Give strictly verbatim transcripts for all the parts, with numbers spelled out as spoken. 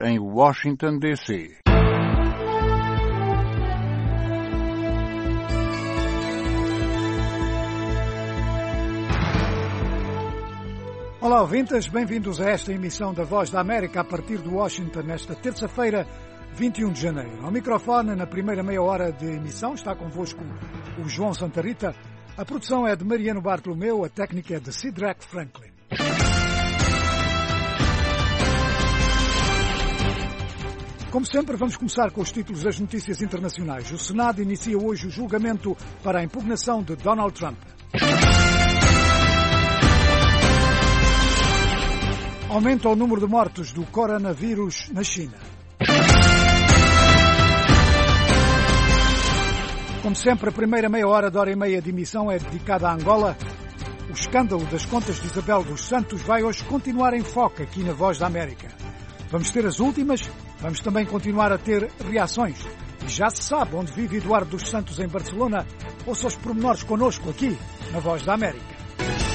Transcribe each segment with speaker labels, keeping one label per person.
Speaker 1: em Washington, D C
Speaker 2: Olá, ouvintes, bem-vindos a esta emissão da Voz da América a partir de Washington, nesta terça-feira, vinte e um de janeiro. Ao microfone, na primeira meia hora de emissão, está convosco o João Santa Rita. A produção é de Mariano Bartolomeu, a técnica é de Sidrak Franklin. Como sempre, vamos começar com os títulos das notícias internacionais. O Senado inicia hoje o julgamento para a impugnação de Donald Trump. Aumenta o número de mortos do coronavírus na China. Como sempre, a primeira meia hora, de hora e meia de emissão é dedicada a Angola. O escândalo das contas de Isabel dos Santos vai hoje continuar em foco aqui na Voz da América. Vamos ter as últimas, vamos também continuar a ter reações. E já se sabe onde vive Eduardo dos Santos em Barcelona. Ouça os pormenores connosco aqui na Voz da América.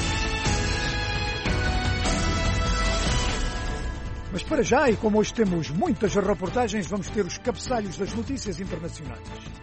Speaker 2: Mas para já, e como hoje temos muitas reportagens, vamos ter os cabeçalhos das notícias internacionais.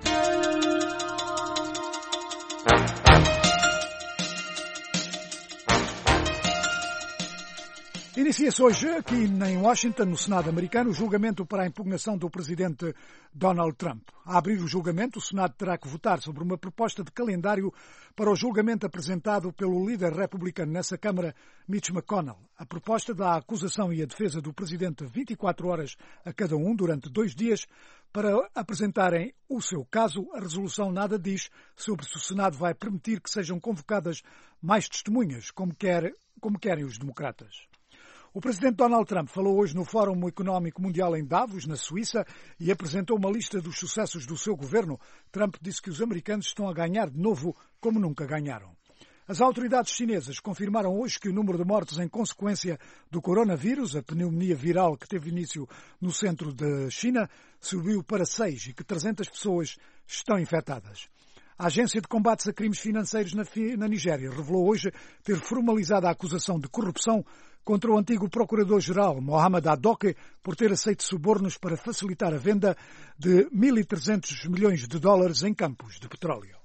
Speaker 2: Inicia-se hoje, aqui em Washington, no Senado americano, o julgamento para a impugnação do presidente Donald Trump. A abrir o julgamento, o Senado terá que votar sobre uma proposta de calendário para o julgamento apresentado pelo líder republicano nessa Câmara, Mitch McConnell. A proposta dá a acusação e a defesa do presidente vinte e quatro horas a cada um durante dois dias para apresentarem o seu caso. A resolução nada diz sobre se o Senado vai permitir que sejam convocadas mais testemunhas, como, quer, como querem os democratas. O presidente Donald Trump falou hoje no Fórum Económico Mundial em Davos, na Suíça, e apresentou uma lista dos sucessos do seu governo. Trump disse que os americanos estão a ganhar de novo como nunca ganharam. As autoridades chinesas confirmaram hoje que o número de mortes em consequência do coronavírus, a pneumonia viral que teve início no centro da China, subiu para seis e que trezentas pessoas estão infectadas. A Agência de Combates a Crimes Financeiros na, na Nigéria revelou hoje ter formalizado a acusação de corrupção contra o antigo procurador-geral Mohamed Adoke por ter aceito subornos para facilitar a venda de mil e trezentos milhões de dólares em campos de petróleo.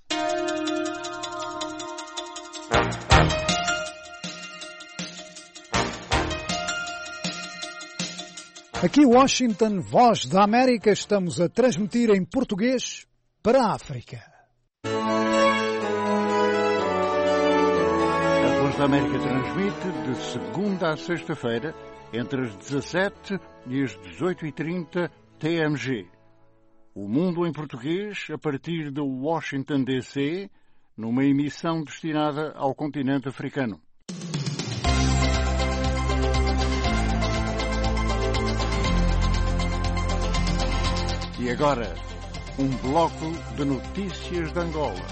Speaker 2: Aqui Washington, Voz da América, estamos a transmitir em português para a África.
Speaker 1: A Voz da América transmite de segunda a sexta-feira, entre as dezassete e as dezoito e trinta T M G. O Mundo em Português, a partir de Washington, D C, numa emissão destinada ao continente africano. E agora, um bloco de notícias de Angola.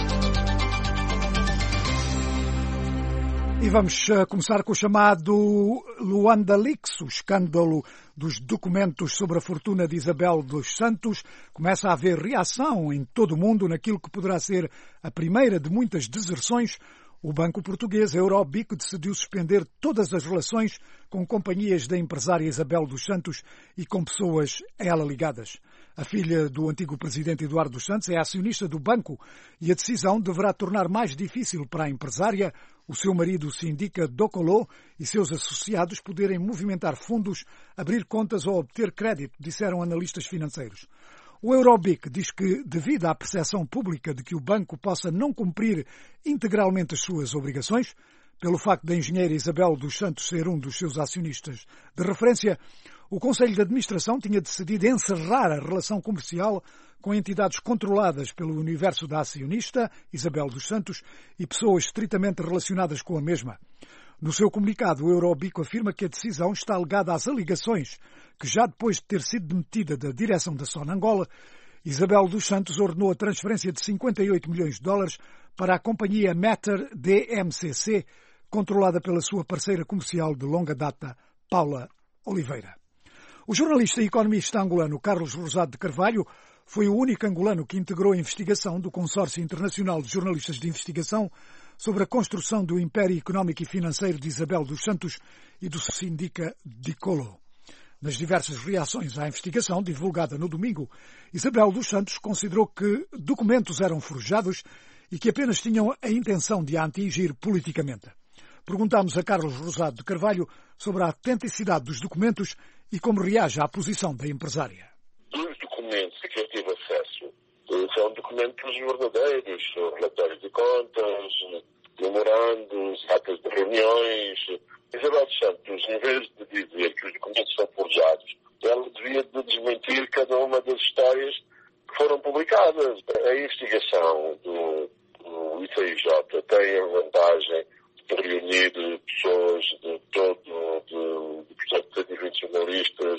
Speaker 2: E vamos começar com o chamado Luanda Leaks, o escândalo dos documentos sobre a fortuna de Isabel dos Santos. Começa a haver reação em todo o mundo naquilo que poderá ser a primeira de muitas deserções. O banco português Eurobic decidiu suspender todas as relações com companhias da empresária Isabel dos Santos e com pessoas a ela ligadas. A filha do antigo presidente Eduardo dos Santos é acionista do banco e a decisão deverá tornar mais difícil para a empresária, o seu marido Sindica Dokolo e seus associados poderem movimentar fundos, abrir contas ou obter crédito, disseram analistas financeiros. O Eurobic diz que, devido à percepção pública de que o banco possa não cumprir integralmente as suas obrigações, pelo facto da engenheira Isabel dos Santos ser um dos seus acionistas de referência, o Conselho de Administração tinha decidido encerrar a relação comercial com entidades controladas pelo universo da acionista, Isabel dos Santos, e pessoas estritamente relacionadas com a mesma. No seu comunicado, o Eurobic afirma que a decisão está ligada às alegações que, já depois de ter sido demitida da direção da Sonangol, Isabel dos Santos ordenou a transferência de cinquenta e oito milhões de dólares para a companhia Matter D M C C, controlada pela sua parceira comercial de longa data, Paula Oliveira. O jornalista e economista angolano Carlos Rosado de Carvalho foi o único angolano que integrou a investigação do Consórcio Internacional de Jornalistas de Investigação sobre a construção do império económico e financeiro de Isabel dos Santos e do Sindica Dokolo. Nas diversas reações à investigação divulgada no domingo, Isabel dos Santos considerou que documentos eram forjados e que apenas tinham a intenção de a atingir politicamente. Perguntámos a Carlos Rosado de Carvalho sobre a autenticidade dos documentos e como reage à posição da empresária.
Speaker 3: Os documentos a que eu tive acesso são documentos verdadeiros, relatórios de contas, memorandos, atas de reuniões. Isabel dos Santos, em vez de dizer que os documentos são forjados, ela devia de desmentir cada uma das histórias que foram publicadas. A investigação do, do I C I J tem a vantagem de reunir pessoas de todo, de, de, de cento e vinte jornalistas,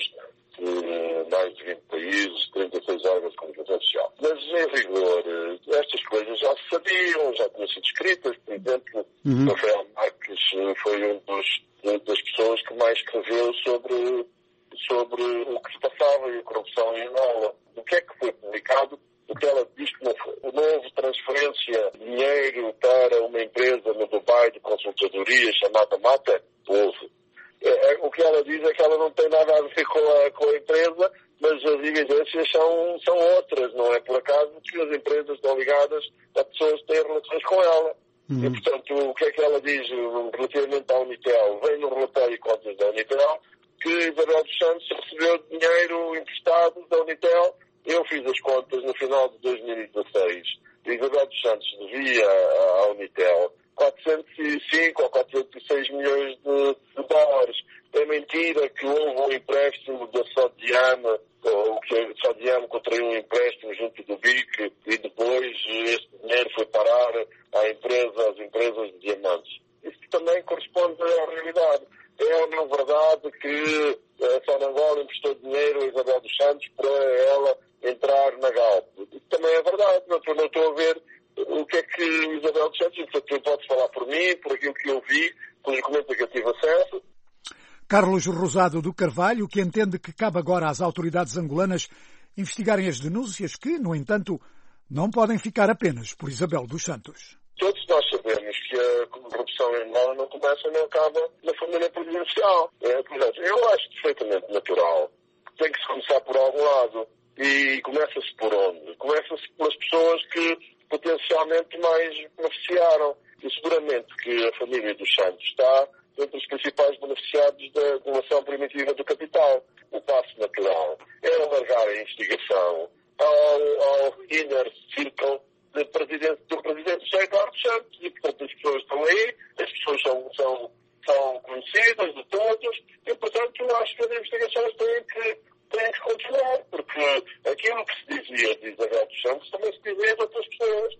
Speaker 3: de mais de vinte países, trinta e seis órgãos de comunicação social. Mas, em rigor, estas coisas já se sabiam, já tinham sido escritas. Por exemplo, uhum. Rafael Marques foi um dos, das pessoas que mais escreveu sobre, sobre o que se passava e a corrupção em Angola. O que é que foi publicado? O que ela diz que não foi. O novo transferência de dinheiro para uma empresa no Dubai de consultadoria chamada Mata, houve. É, é, o que ela diz é que ela não tem nada a ver com a, com a empresa, mas as evidências são, são outras. Não é por acaso que as empresas estão ligadas a pessoas que têm relações com ela. Uhum. E, portanto, o que é que ela diz relativamente à Unitel? Vem no relatório de contas da Unitel que Isabel dos Santos recebeu dinheiro emprestado da Unitel. Eu fiz as contas no final de dois mil e dezasseis. Isabel dos Santos devia à Unitel quatrocentos e cinco ou quatrocentos e seis milhões de, de dólares. É mentira que houve um empréstimo da Sodiam, ou que a Sodiam contraiu um empréstimo junto do B I C e depois este dinheiro foi parar à empresa, às empresas de diamantes. Isso também corresponde à realidade. É ou não verdade que a Sonangol emprestou dinheiro a Isabel dos Santos para ela entrar na Galp? Isso também é verdade. Não estou, não estou a ver o que é que Isabel dos Santos, portanto, pode falar por mim, por aquilo que eu vi, pelos documentos a que eu tive acesso.
Speaker 2: Carlos Rosado do Carvalho, que entende que cabe agora às autoridades angolanas investigarem as denúncias que, no entanto, não podem ficar apenas por Isabel dos Santos.
Speaker 3: Todos nós sabemos que a corrupção em Angola não começa nem acaba na família presidencial. É, portanto, eu acho perfeitamente natural que tem que se começar por algum lado. E começa-se por onde? Começa-se pelas pessoas que potencialmente mais beneficiaram. E seguramente que a família dos Santos está entre os principais beneficiados da acumulação primitiva do capital. O passo natural é alargar a investigação ao, ao inner circle de presidente, do presidente José Eduardo Santos. E, portanto, as pessoas estão aí, as pessoas são, são, são conhecidas de todos e, portanto, eu acho que as investigações têm que tem que continuar, porque aquilo que se dizia de Isabel dos Santos também se dizia de outras pessoas.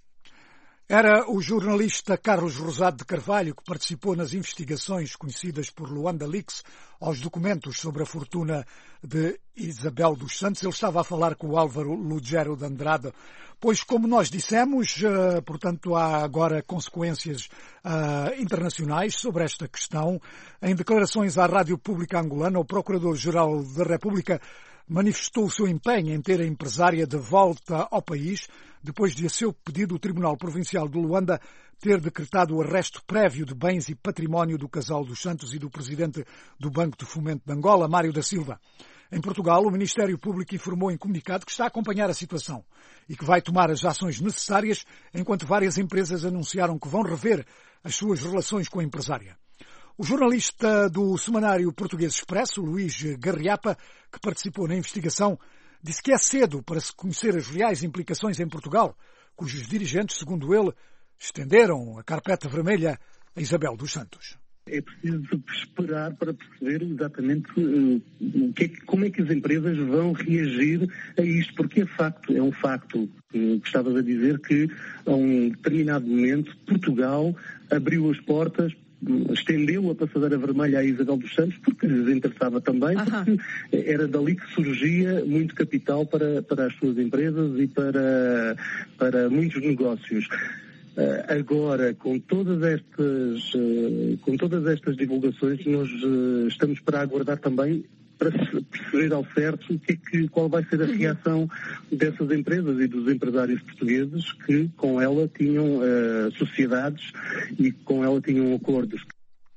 Speaker 2: Era o jornalista Carlos Rosado de Carvalho que participou nas investigações conhecidas por Luanda Leaks aos documentos sobre a fortuna de Isabel dos Santos. Ele estava a falar com o Álvaro Lugero de Andrade, pois, como nós dissemos, portanto, há agora consequências uh, internacionais sobre esta questão. Em declarações à Rádio Pública Angolana, o Procurador-Geral da República manifestou o seu empenho em ter a empresária de volta ao país, depois de, a seu pedido, o Tribunal Provincial de Luanda ter decretado o arresto prévio de bens e património do casal dos Santos e do presidente do Banco de Fomento de Angola, Mário da Silva. Em Portugal, o Ministério Público informou em comunicado que está a acompanhar a situação e que vai tomar as ações necessárias, enquanto várias empresas anunciaram que vão rever as suas relações com a empresária. O jornalista do semanário Português Expresso, Luís Garriapa, que participou na investigação, disse que é cedo para se conhecer as reais implicações em Portugal, cujos dirigentes, segundo ele, estenderam a carpeta vermelha a Isabel dos Santos.
Speaker 4: É preciso esperar para perceber exatamente uh, o que é que, como é que as empresas vão reagir a isto, porque é facto, é um facto que, que estavas a dizer que a um determinado momento Portugal abriu as portas, estendeu a passadeira vermelha à Isabel dos Santos porque lhes interessava também, porque Aham. era dali que surgia muito capital para, para as suas empresas e para, para muitos negócios. Uh, agora, com todas estas, uh, com todas estas divulgações, nós uh, estamos para aguardar também para perceber ao certo o que é que, qual vai ser a reação dessas empresas e dos empresários portugueses que com ela tinham uh, sociedades e com ela tinham acordos.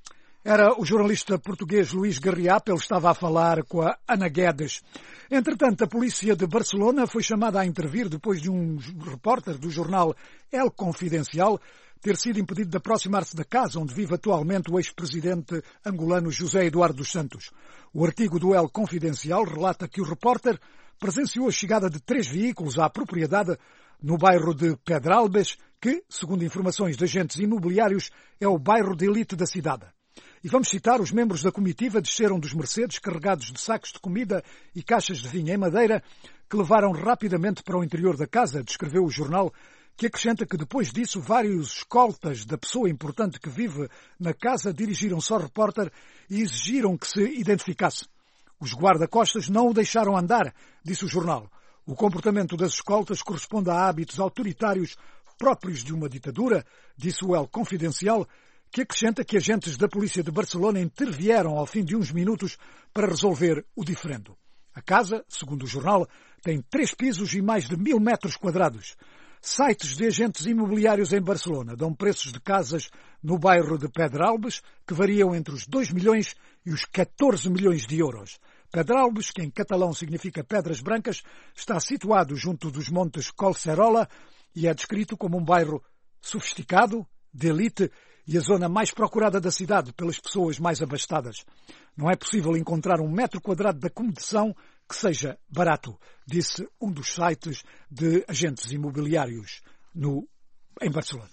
Speaker 2: Era o jornalista português Luís Garriapa, ele estava a falar com a Ana Guedes. Entretanto, a polícia de Barcelona foi chamada a intervir depois de um repórter do jornal El Confidencial ter sido impedido de aproximar-se da casa onde vive atualmente o ex-presidente angolano José Eduardo dos Santos. O artigo do El Confidencial relata que o repórter presenciou a chegada de três veículos à propriedade no bairro de Pedralbes, que, segundo informações de agentes imobiliários, é o bairro de elite da cidade. E vamos citar, os membros da comitiva desceram dos Mercedes carregados de sacos de comida e caixas de vinho em madeira que levaram rapidamente para o interior da casa, descreveu o jornal, que acrescenta que depois disso vários escoltas da pessoa importante que vive na casa dirigiram-se ao repórter e exigiram que se identificasse. Os guarda-costas não o deixaram andar, disse o jornal. O comportamento das escoltas corresponde a hábitos autoritários próprios de uma ditadura, disse o El Confidencial, que acrescenta que agentes da polícia de Barcelona intervieram ao fim de uns minutos para resolver o diferendo. A casa, segundo o jornal, tem três pisos e mais de mil metros quadrados. Sites de agentes imobiliários em Barcelona dão preços de casas no bairro de Pedralbes que variam entre os dois milhões e os catorze milhões de euros. Pedralbes, que em catalão significa pedras brancas, está situado junto dos montes Collserola e é descrito como um bairro sofisticado, de elite e a zona mais procurada da cidade pelas pessoas mais abastadas. Não é possível encontrar um metro quadrado de acomodação que seja barato, disse um dos sites de agentes imobiliários no, em Barcelona.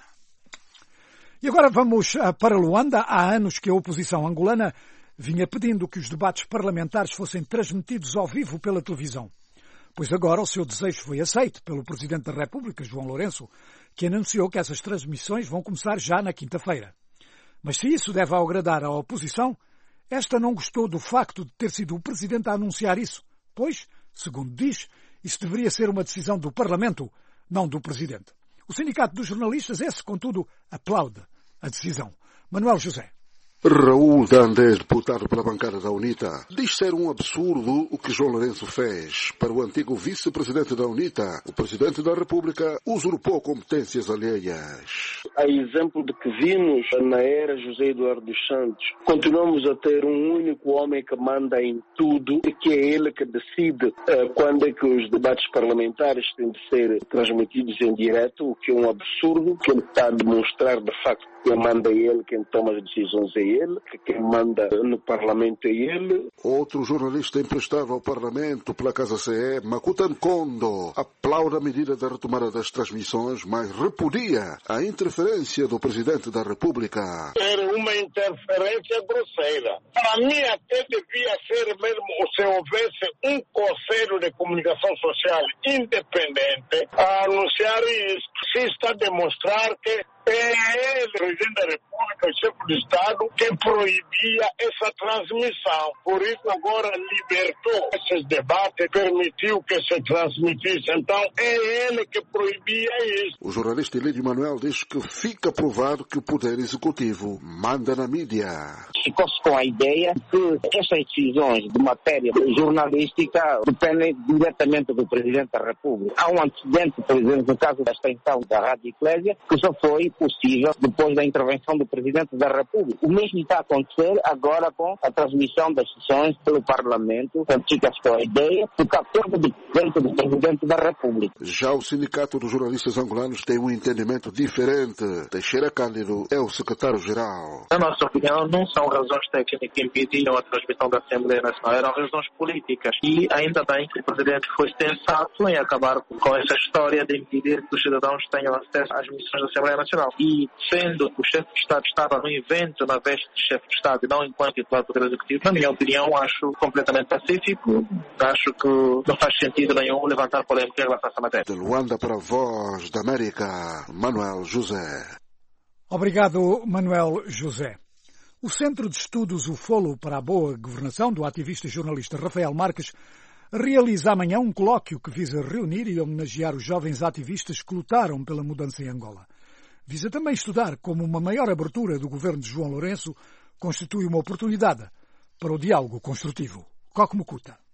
Speaker 2: E agora vamos para Luanda. Há anos que a oposição angolana vinha pedindo que os debates parlamentares fossem transmitidos ao vivo pela televisão. Pois agora o seu desejo foi aceito pelo Presidente da República, João Lourenço, que anunciou que essas transmissões vão começar já na quinta-feira. Mas se isso deve agradar à oposição, esta não gostou do facto de ter sido o Presidente a anunciar isso, pois, segundo diz, isso deveria ser uma decisão do Parlamento, não do Presidente. O Sindicato dos Jornalistas, esse, contudo, aplaude a decisão. Manuel José.
Speaker 5: Raul Dandé, deputado pela bancada da UNITA, diz ser um absurdo o que João Lourenço fez. Para o antigo vice-presidente da UNITA, o Presidente da República usurpou competências alheias.
Speaker 6: A exemplo de que vimos na era José Eduardo dos Santos, continuamos a ter um único homem que manda em tudo e que é ele que decide uh, quando é que os debates parlamentares têm de ser transmitidos em direto, o que é um absurdo, que ele está a demonstrar de facto que quem manda é ele, quem toma as decisões é ele, que quem manda no Parlamento é ele.
Speaker 5: Outro jornalista emprestado ao Parlamento pela Casa C E, Makuta Nkondo, aplaude a medida da retomada das transmissões, mas repudia a interferência do Presidente da República.
Speaker 3: Era uma interferência grosseira. Para mim até devia ser mesmo se houvesse um conselho de comunicação social independente a anunciar isso. Se está a demonstrar que é ele, o Presidente da República, o chefe do Estado, que proibia essa transmissão. Por isso agora libertou esses debates, permitiu que se transmitisse. Então é ele que proibia isso.
Speaker 5: O jornalista Lídio Manuel diz que fica provado que o Poder Executivo manda na mídia.
Speaker 7: Ficou-se com a ideia que essas decisões de matéria jornalística dependem diretamente do Presidente da República. Há um antecedente, por exemplo, no caso da extensão da Rádio Eclésia, que só foi possível depois da intervenção do Presidente da República. O mesmo está a acontecer agora com a transmissão das sessões pelo Parlamento. Fica-se com a ideia do acordo dentro do Presidente da República.
Speaker 5: Já o Sindicato dos Jornalistas Angolanos tem um entendimento diferente. Teixeira Cândido é o secretário-geral.
Speaker 8: Na nossa opinião, não são razões técnicas que impediram a transmissão da Assembleia Nacional, eram razões políticas. E ainda bem que o Presidente foi sensato em acabar com essa história de impedir que os cidadãos tenham acesso às missões da Assembleia Nacional. E sendo que o chefe de Estado estava no evento na veste de chefe de Estado e não enquanto titular do Poder Executivo, na minha opinião, acho completamente pacífico. Acho que não faz sentido nenhum levantar polêmica em relação a essa matéria.
Speaker 5: De Luanda para a Voz da América, Manuel José.
Speaker 2: Obrigado, Manuel José. O Centro de Estudos UFOLO para a Boa Governação, do ativista e jornalista Rafael Marques, realiza amanhã um colóquio que visa reunir e homenagear os jovens ativistas que lutaram pela mudança em Angola. Visa também estudar como uma maior abertura do governo de João Lourenço constitui uma oportunidade para o diálogo construtivo. Coque Mucuta.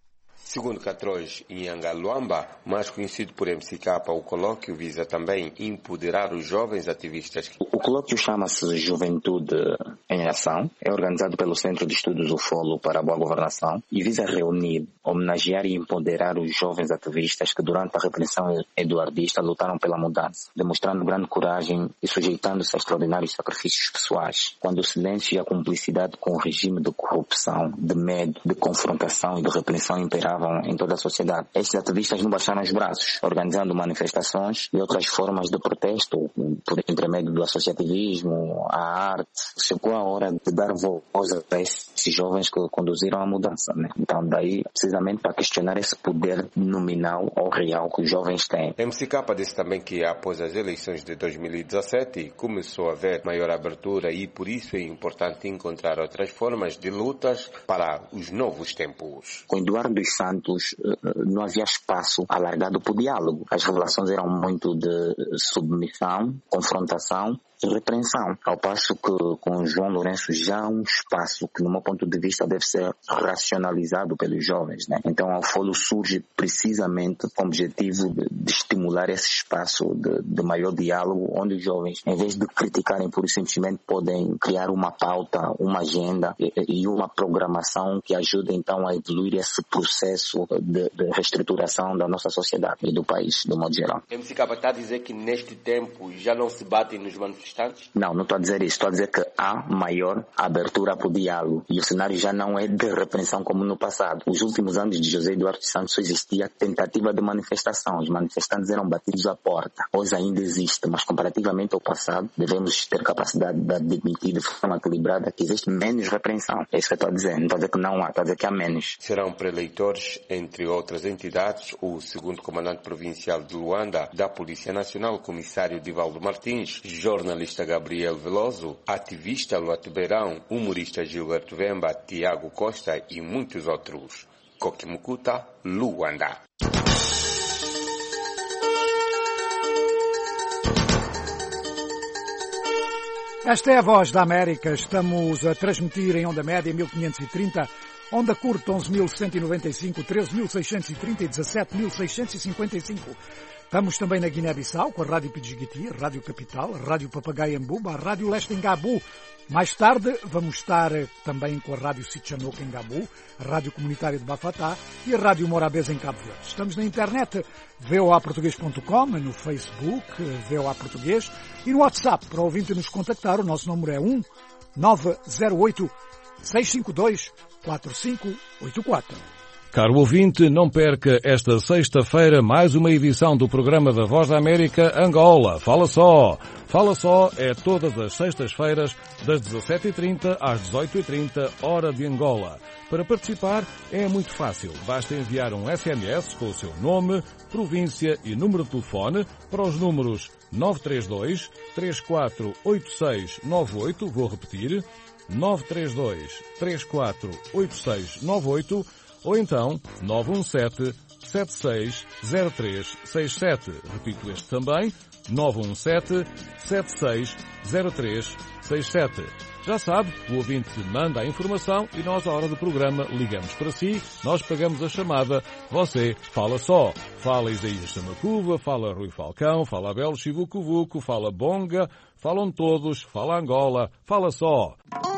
Speaker 9: Segundo Catroz Nhangaluamba, mais conhecido por M C K, o colóquio visa também empoderar os jovens ativistas.
Speaker 10: O colóquio chama-se Juventude em Ação, é organizado pelo Centro de Estudos U F O L O para a Boa Governação e visa reunir, homenagear e empoderar os jovens ativistas que durante a repressão eduardista lutaram pela mudança, demonstrando grande coragem e sujeitando-se a extraordinários sacrifícios pessoais, quando o silêncio e a cumplicidade com o regime de corrupção, de medo, de confrontação e de repressão imperavam em toda a sociedade. Estes ativistas não baixaram os braços, organizando manifestações e outras formas de protesto, por intermédio do associativismo, a arte. Chegou a hora de dar voz a esses jovens que conduziram a mudança, né? Então, daí, precisamente para questionar esse poder nominal ou real que os jovens têm.
Speaker 9: M C K disse também que após as eleições de dois mil e dezassete começou a haver maior abertura e por isso é importante encontrar outras formas de lutas para os novos tempos.
Speaker 10: Com Eduardo dos Santos não havia espaço alargado para o diálogo. As revelações eram muito de submissão, confrontação e repreensão, ao passo que com João Lourenço já há um espaço que, no meu ponto de vista, deve ser racionalizado pelos jovens, né? Então, a U F O L O surge precisamente com o objetivo de, de estimular esse espaço de, de maior diálogo, onde os jovens, em vez de criticarem pura e simplesmente, podem criar uma pauta, uma agenda e, e uma programação que ajude, então, a evoluir esse processo de, de reestruturação da nossa sociedade e do país, do modo geral.
Speaker 9: M C K está a dizer que neste tempo já não se batem nos manifestantes?
Speaker 10: Não, não estou a dizer isso. Estou a dizer que há maior abertura para o diálogo. E o cenário já não é de repreensão como no passado. Os últimos anos de José Eduardo dos Santos existia tentativa de manifestação. Os manifestantes eram batidos à porta. Hoje ainda existe, mas comparativamente ao passado, devemos ter capacidade de admitir de forma equilibrada que existe menos repreensão. É isso que eu estou a dizer. Não estou a dizer que não há, estou a dizer que há menos.
Speaker 9: Serão pré-eleitores, entre outras entidades, o segundo comandante provincial de Luanda, da Polícia Nacional, o comissário Divaldo Martins, jornalista Gabriel Veloso, ativista Luato Beirão, humorista Gilberto Vemba, Tiago Costa e muitos outros. Kokimukuta, Luanda.
Speaker 2: Esta é a Voz da América. Estamos a transmitir em onda média mil quinhentos e trinta, onda curta onze mil cento e noventa e cinco, treze mil seiscentos e trinta e dezassete mil seiscentos e cinquenta e cinco. Estamos também na Guiné-Bissau, com a Rádio Pidjigiti, a Rádio Capital, a Rádio Papagaio em Buba, a Rádio Leste em Gabu. Mais tarde vamos estar também com a Rádio Sitchanouk em Gabu, a Rádio Comunitária de Bafatá e a Rádio Morabeza em Cabo Verde. Estamos na internet v o a português ponto com, no Facebook V O A Português e no WhatsApp. Para o ouvinte nos contactar, o nosso número é um nove zero oito, seis cinco dois, quatro cinco oito quatro.
Speaker 11: Caro ouvinte, não perca esta sexta-feira mais uma edição do programa da Voz da América Angola. Fala só! Fala só é todas as sextas-feiras das dezassete e trinta às dezoito e trinta, hora de Angola. Para participar é muito fácil. Basta enviar um S M S com o seu nome, província e número de telefone para os números nove três dois, três quatro oito seis nove oito. Vou repetir, nove três dois, três quatro oito seis nove oito. Ou então nove um sete, sete seis zero três seis sete. Repito este também, nove um sete, sete seis zero três seis sete. Já sabe, o ouvinte manda a informação e nós, à hora do programa, ligamos para si, nós pagamos a chamada, você fala só. Fala Isaías Samacuva, fala Rui Falcão, fala Abel Chivucovuco, fala Bonga, falam todos, fala Angola, fala só.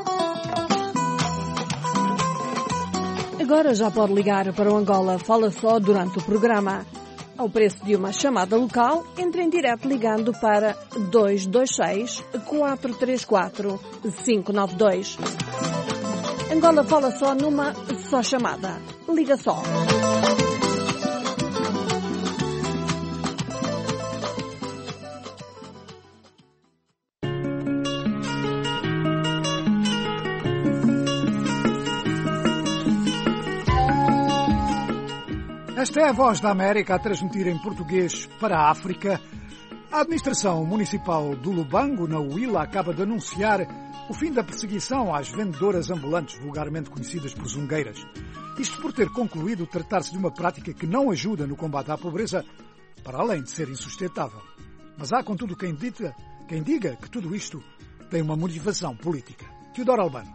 Speaker 12: Agora já pode ligar para o Angola Fala Só durante o programa. Ao preço de uma chamada local, entre em direto ligando para dois dois seis, quatro três quatro, cinco nove dois. Angola Fala Só numa só chamada. Liga só.
Speaker 2: Esta é a Voz da América a transmitir em português para a África. A Administração Municipal do Lubango, na Huila, acaba de anunciar o fim da perseguição às vendedoras ambulantes, vulgarmente conhecidas por zungueiras. Isto por ter concluído tratar-se de uma prática que não ajuda no combate à pobreza, para além de ser insustentável. Mas há, contudo, quem diga, quem diga que tudo isto tem uma motivação política. Teodoro Albano.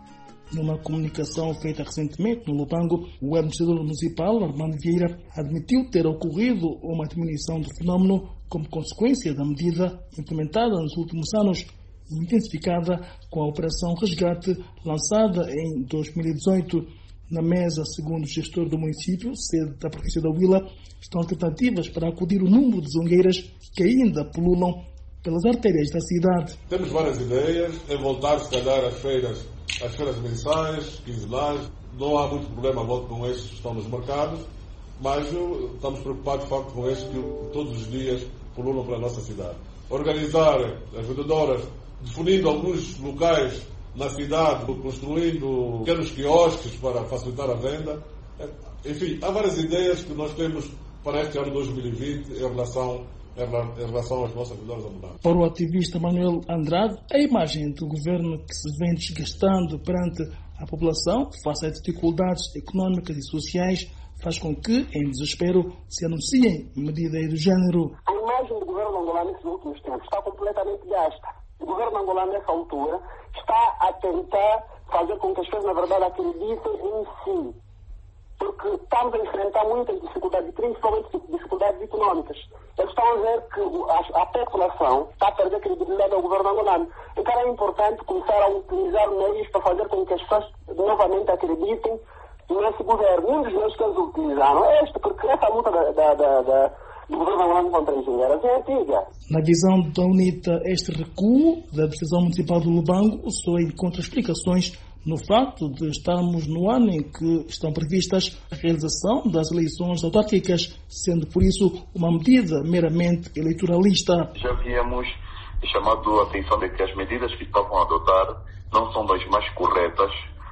Speaker 13: Numa comunicação feita recentemente no Lubango, o administrador municipal, Armando Vieira, admitiu ter ocorrido uma diminuição do fenómeno como consequência da medida implementada nos últimos anos e intensificada com a Operação Resgate lançada em dois mil e dezoito. Na mesa, segundo o gestor do município, sede da província da Huila, estão tentativas para acudir o número de zongueiras que ainda pululam pelas artérias da cidade.
Speaker 14: Temos várias ideias em voltar, se calhar, às feiras, às feiras mensais, quinzenais. Não há muito problema a volta com estes que estão nos mercados, mas estamos preocupados, de facto, com estes que todos os dias pululam pela nossa cidade. Organizar as vendedoras, definindo alguns locais na cidade, construindo pequenos quiosques para facilitar a venda. Enfim, há várias ideias que nós temos para este ano dois mil e vinte em relação, em relação às nossas vendedoras ambulantes.
Speaker 13: Para o ativista Manuel Andrade, a imagem do governo que se vem desgastando perante a população, face às dificuldades económicas e sociais, faz com que, em desespero, se anunciem medidas do género.
Speaker 15: A imagem do governo angolano nesses últimos tempos está completamente gasta. O governo angolano, nessa altura, está a tentar fazer com que as pessoas, na verdade, acreditem em si. Porque estamos a enfrentar muitas dificuldades, principalmente dificuldades económicas. Eles estão a ver que a, a população está a perder credibilidade ao governo angolano. Então é importante começar a utilizar meios para fazer com que as pessoas novamente acreditem nesse governo. Um dos meios que eles utilizaram é este, porque essa luta da, da, da, da do governo angolano contra engenheiros é antiga.
Speaker 13: Na visão da UNITA, este recuo da decisão municipal do Lubango só encontra explicações no facto de estarmos no ano em que estão previstas a realização das eleições autárquicas, sendo por isso uma medida meramente eleitoralista.
Speaker 16: Já havíamos chamado a atenção de que as medidas que estavam a adotar não são das mais corretas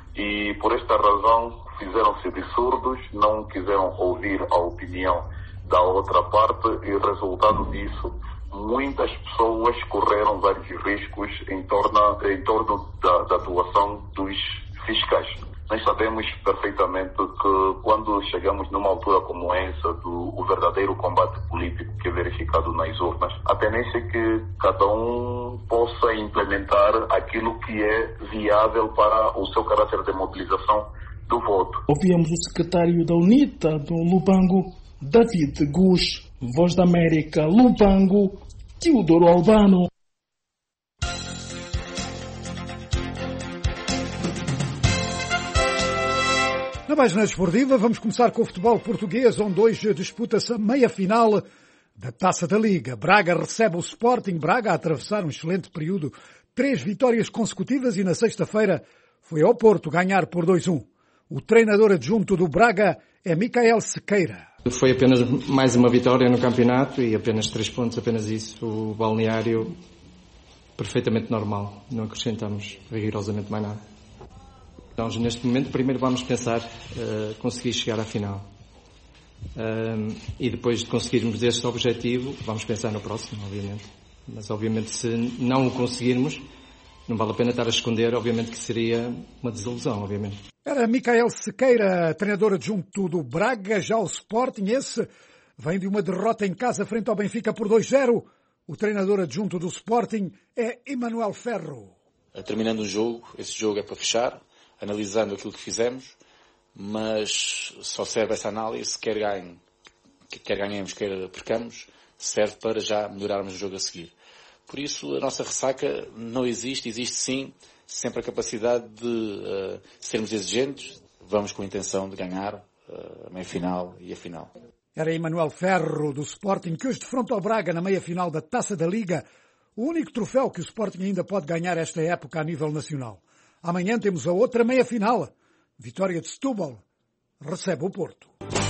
Speaker 16: e por esta razão fizeram-se de surdos, não quiseram ouvir a opinião da outra parte e resultado disso muitas pessoas correram vários riscos em torno, em torno da, da atuação dos fiscais. Nós sabemos perfeitamente que quando chegamos numa altura como essa do o verdadeiro combate político que é verificado nas urnas, a tendência é que cada um possa implementar aquilo que é viável para o seu caráter de mobilização do voto.
Speaker 13: Ouvíamos o secretário da UNITA do Lubango, David Gus. Voz da América, Lubango, Teodoro Albano.
Speaker 2: Na página desportiva, vamos começar com o futebol português, onde hoje disputa-se a meia-final da Taça da Liga. Braga recebe o Sporting Braga a atravessar um excelente período. Três vitórias consecutivas e na sexta-feira foi ao Porto ganhar por dois a um. O treinador adjunto do Braga é Micael Sequeira.
Speaker 17: Foi apenas mais uma vitória no campeonato e apenas três pontos, apenas isso. O balneário perfeitamente normal, não acrescentamos rigorosamente mais nada. Nós neste momento primeiro vamos pensar uh, conseguir chegar à final. Uh, e depois de conseguirmos este objetivo, vamos pensar no próximo, obviamente. Mas obviamente se não o conseguirmos, não vale a pena estar a esconder, obviamente que seria uma desilusão, obviamente.
Speaker 2: Era Micael Sequeira, treinador adjunto do Braga. Já o Sporting, esse, vem de uma derrota em casa frente ao Benfica por dois a zero. O treinador adjunto do Sporting é Emanuel Ferro.
Speaker 18: Terminando o jogo, esse jogo é para fechar, analisando aquilo que fizemos, mas só serve essa análise, quer ganhe, quer ganhemos, quer percamos, serve para já melhorarmos o jogo a seguir. Por isso, a nossa ressaca não existe, existe sim sempre a capacidade de uh, sermos exigentes, vamos com a intenção de ganhar uh, a meia-final e a final.
Speaker 2: Era Emanuel Ferro, do Sporting, que hoje defronta ao Braga na meia-final da Taça da Liga, o único troféu que o Sporting ainda pode ganhar esta época a nível nacional. Amanhã temos a outra meia-final. Vitória de Setúbal recebe o Porto.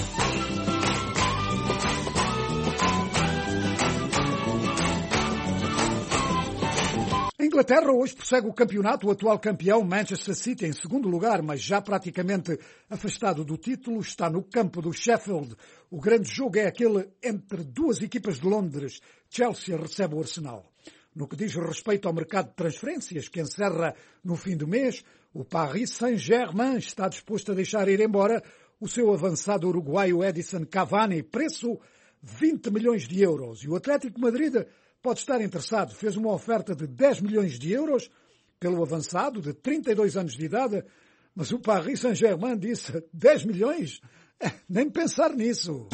Speaker 2: Em Inglaterra, hoje prossegue o campeonato. O atual campeão, Manchester City, em segundo lugar, mas já praticamente afastado do título, está no campo do Sheffield. O grande jogo é aquele entre duas equipas de Londres. Chelsea recebe o Arsenal. No que diz respeito ao mercado de transferências, que encerra no fim do mês, o Paris Saint-Germain está disposto a deixar ir embora o seu avançado uruguaio Edison Cavani, preço vinte milhões de euros. E o Atlético de Madrid pode estar interessado. Fez uma oferta de dez milhões de euros pelo avançado de trinta e dois anos de idade, Mas o Paris Saint-Germain disse dez milhões? É, nem pensar nisso.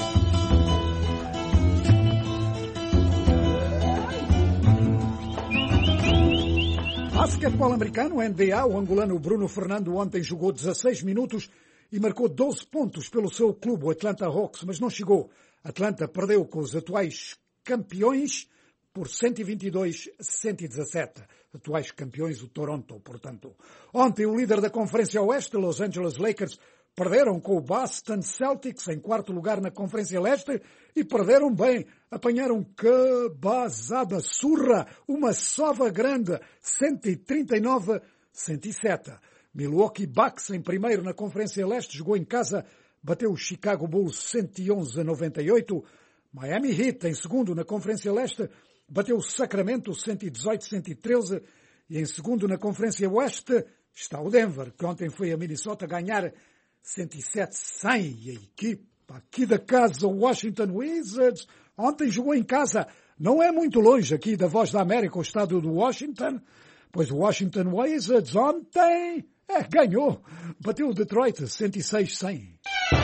Speaker 2: Basquetebol americano, N B A, o angolano Bruno Fernando ontem jogou dezasseis minutos e marcou doze pontos pelo seu clube, o Atlanta Hawks, mas não chegou. Atlanta perdeu com os atuais campeões por cento e vinte e dois a cento e dezassete. Atuais campeões, o Toronto, portanto. Ontem, o líder da Conferência Oeste, Los Angeles Lakers, perderam com o Boston Celtics em quarto lugar na Conferência Leste e perderam bem. Apanharam cabazada, surra, uma sova grande, cento e trinta e nove a cento e sete. Milwaukee Bucks, em primeiro na Conferência Leste, jogou em casa, bateu o Chicago Bulls cento e onze a noventa e oito. Miami Heat, em segundo na Conferência Leste, bateu o Sacramento cento e dezoito a cento e treze. E em segundo na Conferência Oeste está o Denver, que ontem foi a Minnesota ganhar cento e sete a cem. E a equipa aqui da casa, o Washington Wizards, ontem jogou em casa. Não é muito longe aqui da Voz da América, o estado do Washington, pois o Washington Wizards ontem é, ganhou. Bateu o Detroit cento e seis a cem.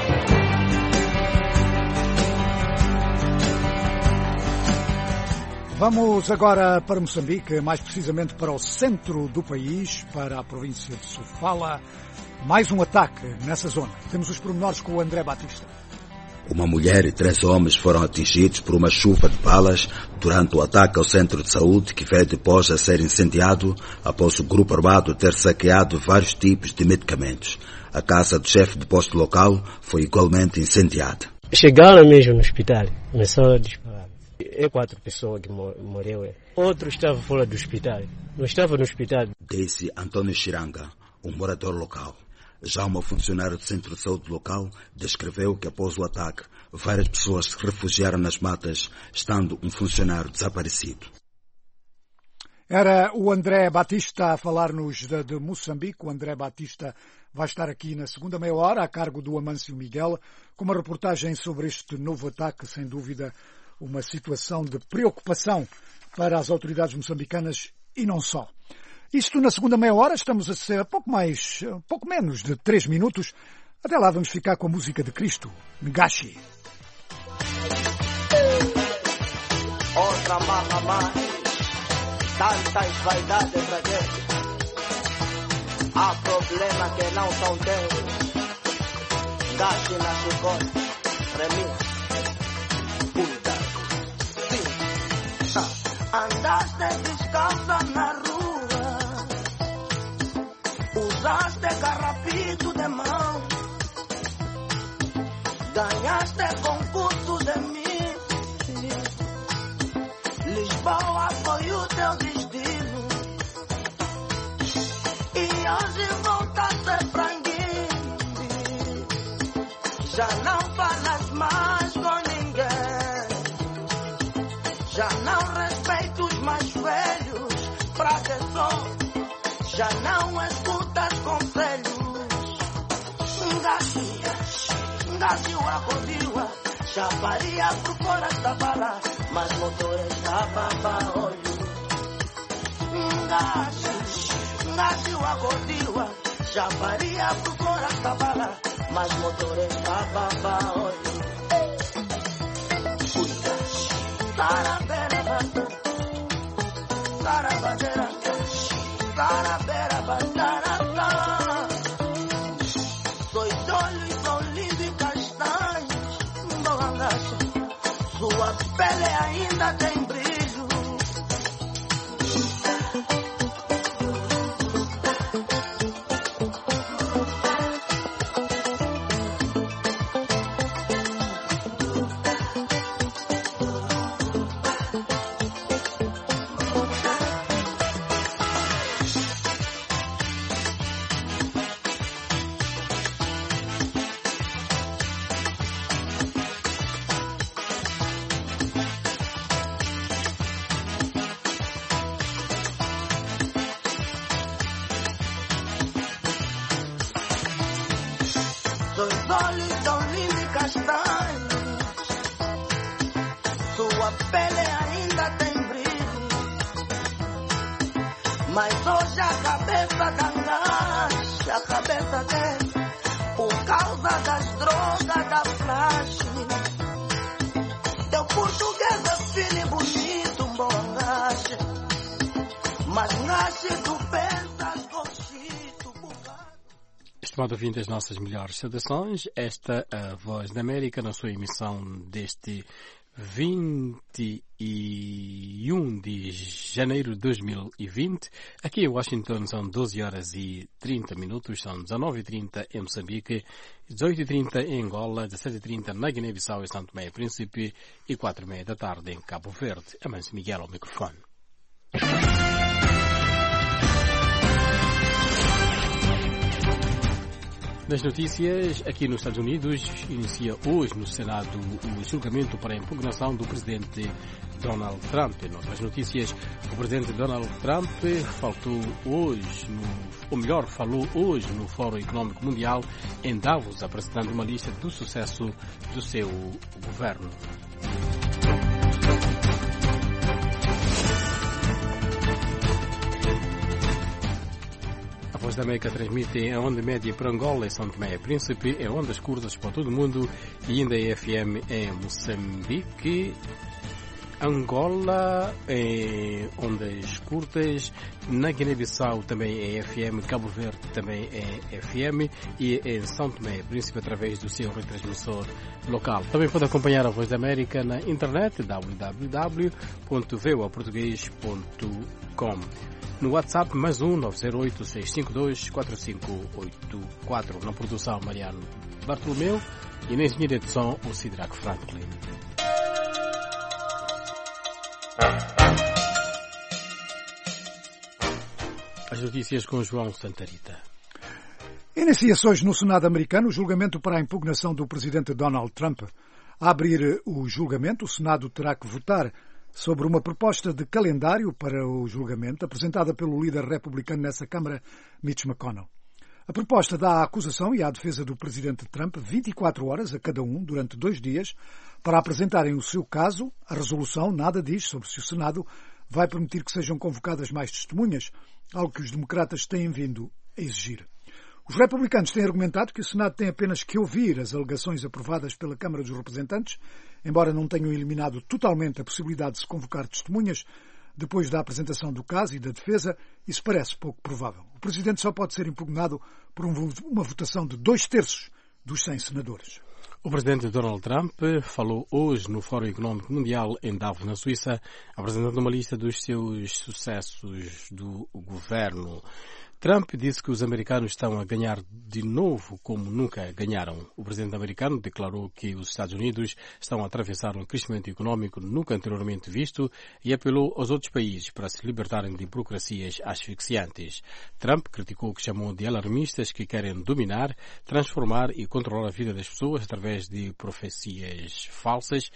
Speaker 2: Vamos agora para Moçambique, mais precisamente para o centro do país, para a província de Sofala. Mais um ataque nessa zona. Temos os pormenores com o André Batista.
Speaker 19: Uma mulher e três homens foram atingidos por uma chuva de balas durante o ataque ao centro de saúde que veio depois a ser incendiado após o grupo armado ter saqueado vários tipos de medicamentos. A casa do chefe de posto local foi igualmente incendiada.
Speaker 20: Chegaram mesmo no hospital, começaram a disparar. É quatro pessoas que morreram. Outro estava fora do hospital. Não estava no hospital.
Speaker 19: Disse Antônio Chiranga, um morador local. Já uma funcionária do centro de saúde local descreveu que após o ataque, várias pessoas se refugiaram nas matas, estando um funcionário desaparecido.
Speaker 2: Era o André Batista a falar-nos de, de Moçambique. O André Batista vai estar aqui na segunda meia hora, a cargo do Amâncio Miguel, com uma reportagem sobre este novo ataque, sem dúvida uma situação de preocupação para as autoridades moçambicanas e não só. Isto na segunda meia hora, estamos a ser pouco mais, pouco menos de três minutos. Até lá vamos ficar com a música de Cristo, Ngashi.
Speaker 21: Outra marra mais, tantas vaidades pra gente. Há problema que não são teus. Ngashi na chicote, remix. Andaste descalça na rua, usaste carrapito de mão, ganhaste concurso de mim. Lisboa foi o teu destino e hoje voltaste pra Guimbi. Já não falas mais com ninguém, já não respeito os mais velhos, pra que só, já não escutas conselhos. Ngashi, Ngashi wa kodiwa, chaparia por fora da bala, mas motores da baba olho. Ngashi, Ngashi wa kodiwa, chaparia por fora da bala, mas motores da baba olho. Carabera, carabera, carabera, carabera. Sois olhos, são lindos e castanhos, Boangacha. Sua pele ainda tem brilho. Mas hoje a cabeça da Ngashi, a cabeça verdadeiro por causa das drogas da flash. Teu português é fino e bonito, um bom engaje, mas nasce do pensas com chito bugado.
Speaker 1: Estimado ouvinte, as nossas melhores saudações. Esta é a Voz da América na sua emissão deste vinte e um de janeiro de dois mil e vinte. Aqui em Washington são doze horas e trinta minutos, são dezenove e trinta em Moçambique, dezoito e trinta em Angola, dezessete e trinta na Guiné-Bissau e São Tomé e Príncipe e quatro e meia da tarde em Cabo Verde. Amancio Miguel ao microfone. Nas notícias, aqui nos Estados Unidos, inicia hoje no Senado o julgamento para a impugnação do presidente Donald Trump. Em outras notícias, o presidente Donald Trump faltou hoje, no, ou melhor, falou hoje no Fórum Económico Mundial em Davos, apresentando uma lista do sucesso do seu governo. A Voz da América transmite em onda média para Angola e São Tomé e Príncipe, em ondas curtas para todo o mundo e ainda em F M em Moçambique, Angola em ondas curtas, na Guiné-Bissau também é F M, Cabo Verde também é F M e em São Tomé e Príncipe através do seu retransmissor local. Também pode acompanhar a Voz da América na internet w w w ponto v o a português ponto com. No WhatsApp, mais um nove zero oito, seis cinco dois, quatro cinco oito quatro. Na produção, Mariano Bartolomeu e na engenharia de som, o Sidraque Franklin. As notícias com João Santarita.
Speaker 2: Inicia-se hoje no Senado americano o julgamento para a impugnação do presidente Donald Trump. A abrir o julgamento, o Senado terá que votar sobre uma proposta de calendário para o julgamento apresentada pelo líder republicano nessa Câmara, Mitch McConnell. A proposta dá à acusação e à defesa do presidente Trump vinte e quatro horas a cada um durante dois dias para apresentarem o seu caso. A resolução nada diz sobre se o Senado vai permitir que sejam convocadas mais testemunhas, algo que os democratas têm vindo a exigir. Os republicanos têm argumentado que o Senado tem apenas que ouvir as alegações aprovadas pela Câmara dos Representantes, embora não tenham eliminado totalmente a possibilidade de se convocar testemunhas depois da apresentação do caso e da defesa. Isso parece pouco provável. O presidente só pode ser impugnado por uma votação de dois terços dos cem senadores.
Speaker 1: O presidente Donald Trump falou hoje no Fórum Económico Mundial em Davos, na Suíça, apresentando uma lista dos seus sucessos do governo. Trump disse que os americanos estão a ganhar de novo como nunca ganharam. O presidente americano declarou que os Estados Unidos estão a atravessar um crescimento económico nunca anteriormente visto e apelou aos outros países para se libertarem de burocracias asfixiantes. Trump criticou o que chamou de alarmistas que querem dominar, transformar e controlar a vida das pessoas através de profecias falsas,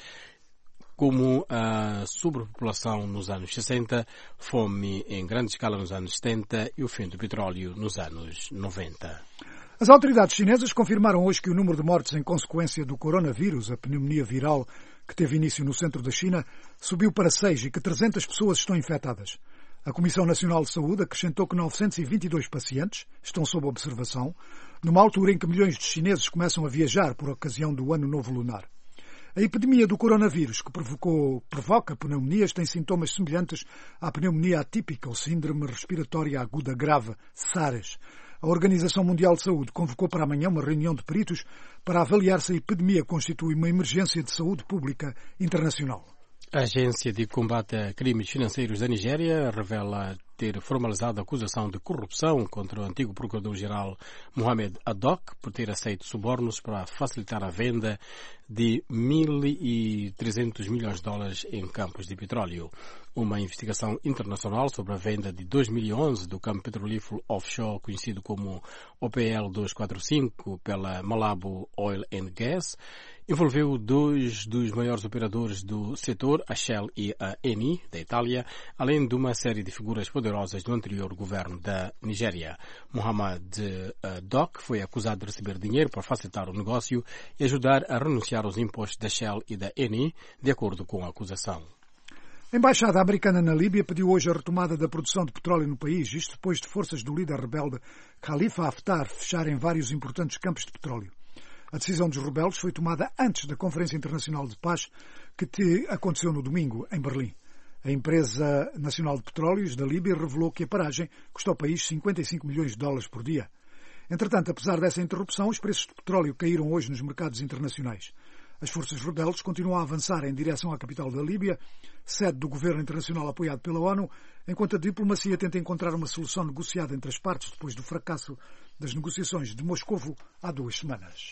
Speaker 1: como a sobrepopulação nos anos sessenta, fome em grande escala nos anos setenta e o fim do petróleo nos anos noventa.
Speaker 2: As autoridades chinesas confirmaram hoje que o número de mortes em consequência do coronavírus, a pneumonia viral que teve início no centro da China, subiu para seis e que trezentas pessoas estão infectadas. A Comissão Nacional de Saúde acrescentou que novecentos e vinte e dois pacientes estão sob observação, numa altura em que milhões de chineses começam a viajar por ocasião do Ano Novo Lunar. A epidemia do coronavírus, que provocou, provoca pneumonias, tem sintomas semelhantes à pneumonia atípica, ou síndrome respiratória aguda grave, SARS. A Organização Mundial de Saúde convocou para amanhã uma reunião de peritos para avaliar se a epidemia constitui uma emergência de saúde pública internacional.
Speaker 1: A Agência de Combate a Crimes Financeiros da Nigéria revela ter formalizado a acusação de corrupção contra o antigo Procurador-Geral Mohamed Adok por ter aceito subornos para facilitar a venda de mil e trezentos milhões de dólares em campos de petróleo. Uma investigação internacional sobre a venda de dois mil e onze do campo petrolífero offshore conhecido como O P L duzentos e quarenta e cinco pela Malabo Oil and Gas envolveu dois dos maiores operadores do setor, a Shell e a Eni, da Itália, além de uma série de figuras poderosas do anterior governo da Nigéria. Mohamed Adok foi acusado de receber dinheiro para facilitar o negócio e ajudar a renunciar aos impostos da Shell e da Eni, de acordo com a acusação.
Speaker 2: A Embaixada Americana na Líbia pediu hoje a retomada da produção de petróleo no país, isto depois de forças do líder rebelde Khalifa Haftar fecharem vários importantes campos de petróleo. A decisão dos rebeldes foi tomada antes da Conferência Internacional de Paz que te aconteceu no domingo, em Berlim. A empresa nacional de petróleos da Líbia revelou que a paragem custa ao país cinquenta e cinco milhões de dólares por dia. Entretanto, apesar dessa interrupção, os preços de petróleo caíram hoje nos mercados internacionais. As forças rebeldes continuam a avançar em direção à capital da Líbia, sede do governo internacional apoiado pela ONU, enquanto a diplomacia tenta encontrar uma solução negociada entre as partes depois do fracasso das negociações de Moscovo há duas semanas.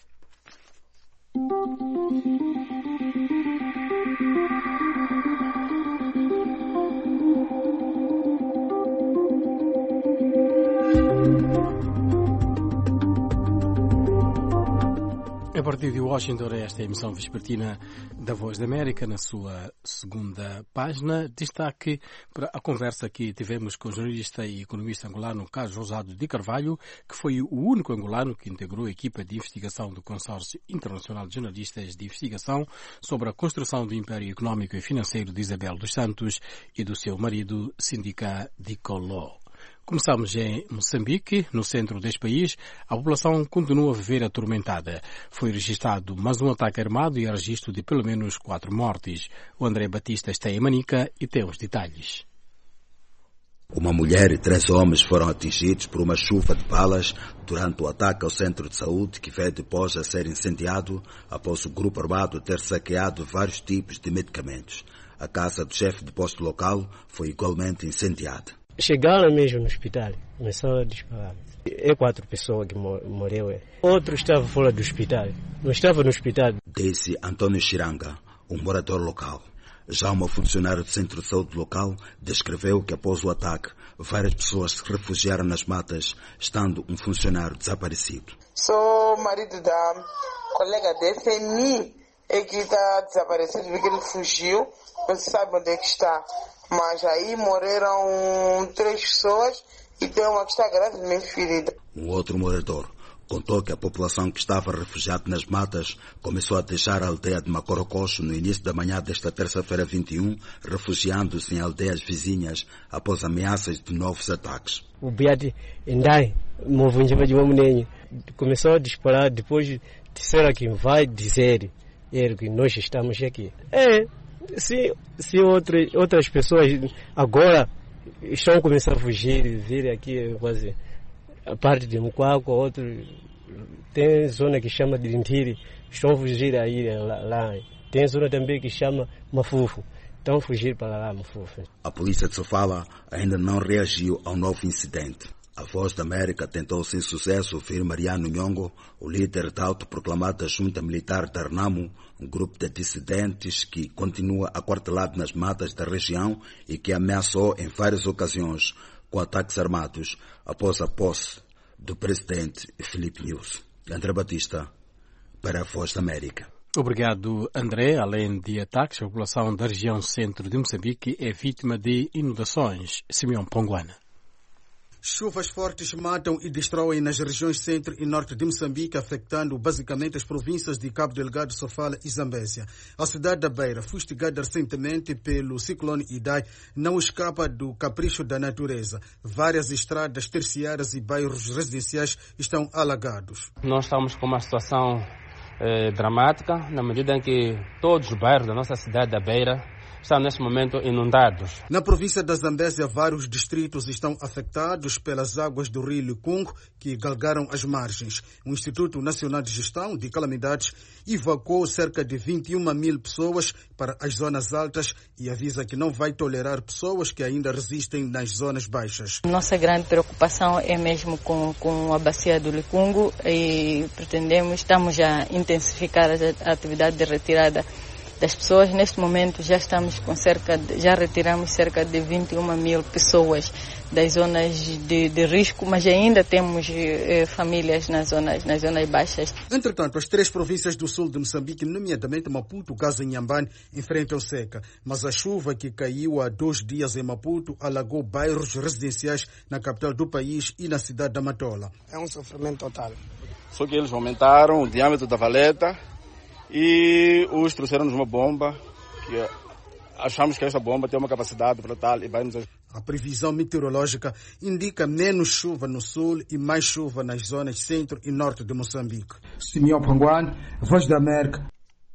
Speaker 1: A partir de Washington, esta é a emissão vespertina da Voz da América, na sua segunda página. Destaque para a conversa que tivemos com o jornalista e economista angolano Carlos Rosado de Carvalho, que foi o único angolano que integrou a equipa de investigação do Consórcio Internacional de Jornalistas de Investigação sobre a construção do Império Económico e Financeiro de Isabel dos Santos e do seu marido, Sindica Dicoló. Começamos em Moçambique, no centro deste país. A população continua a viver atormentada. Foi registrado mais um ataque armado e há registro de pelo menos quatro mortes. O André Batista está em Manica e tem os detalhes.
Speaker 19: Uma mulher e três homens foram atingidos por uma chuva de balas durante o ataque ao centro de saúde que veio depois a ser incendiado após o grupo armado ter saqueado vários tipos de medicamentos. A casa do chefe de posto local foi igualmente incendiada.
Speaker 20: Chegaram mesmo no hospital, começou a disparar. É quatro pessoas que morreram. Outro estava fora do hospital, não estava no hospital.
Speaker 19: Disse Antônio Chiranga, um morador local. Já uma funcionária do centro de saúde local descreveu que após o ataque, várias pessoas se refugiaram nas matas, estando um funcionário desaparecido.
Speaker 4: Sou marido da colega desse, é mim, é que está desaparecido, porque ele fugiu, não se sabe onde é que está. Mas aí morreram três pessoas e tem uma que está gravemente ferida.
Speaker 19: Um outro morador contou que a população que estava refugiada nas matas começou a deixar a aldeia de Macorococho no início da manhã desta terça-feira vinte e um, refugiando-se em aldeias vizinhas após ameaças de novos ataques.
Speaker 20: O Beate Endai, começou a disparar, depois disseram que vai dizer que nós estamos aqui. É. Se, se outras, outras pessoas agora estão começando a fugir, vir aqui quase a parte de Muquaco, outro tem zona que chama de Lintiri, estão a fugir aí lá, lá. Tem zona também que chama Mafufo, estão a fugir para lá Mafufo.
Speaker 19: A polícia de Sofala ainda não reagiu ao novo incidente. A Voz da América tentou sem sucesso ouvir Mariano Nhongo, o líder da autoproclamada Junta Militar de Arnamo, um grupo de dissidentes que continua aquartelado nas matas da região e que ameaçou em várias ocasiões com ataques armados após a posse do presidente Filipe Nyusi. André Batista, para a Voz da América.
Speaker 1: Obrigado, André. Além de ataques, a população da região centro de Moçambique é vítima de inundações. Simeão Ponguana.
Speaker 22: Chuvas fortes matam e destroem nas regiões centro e norte de Moçambique, afetando basicamente as províncias de Cabo Delgado, Sofala e Zambésia. A cidade da Beira, fustigada recentemente pelo ciclone Idai, não escapa do capricho da natureza. Várias estradas terciárias e bairros residenciais estão alagados.
Speaker 23: Nós estamos com uma situação eh, dramática, na medida em que todos os bairros da nossa cidade da Beira estão neste momento inundados.
Speaker 22: Na província da Zambésia, vários distritos estão afetados pelas águas do rio Licungo, que galgaram as margens. O Instituto Nacional de Gestão de Calamidades evacuou cerca de vinte e uma mil pessoas para as zonas altas e avisa que não vai tolerar pessoas que ainda resistem nas zonas baixas.
Speaker 24: Nossa grande preocupação é mesmo com, com a bacia do Licungo e pretendemos, estamos a intensificar a atividade de retirada das pessoas. Neste momento já estamos com cerca de, já retiramos cerca de vinte e uma mil pessoas das zonas de, de risco, mas ainda temos eh, famílias nas zonas, nas zonas baixas.
Speaker 22: Entretanto, as três províncias do sul de Moçambique, nomeadamente Maputo, Gaza e Inhambane, enfrentam seca. Mas a chuva que caiu há dois dias em Maputo alagou bairros residenciais na capital do país e na cidade da Matola.
Speaker 25: É um sofrimento total.
Speaker 26: Só que eles aumentaram o diâmetro da valeta e os trouxeram-nos uma bomba que achamos que esta bomba tem uma capacidade para tal e vai nos ajudar.
Speaker 22: A previsão meteorológica indica menos chuva no sul e mais chuva nas zonas centro e norte de Moçambique.
Speaker 3: Simeão Panguan, Voz da América.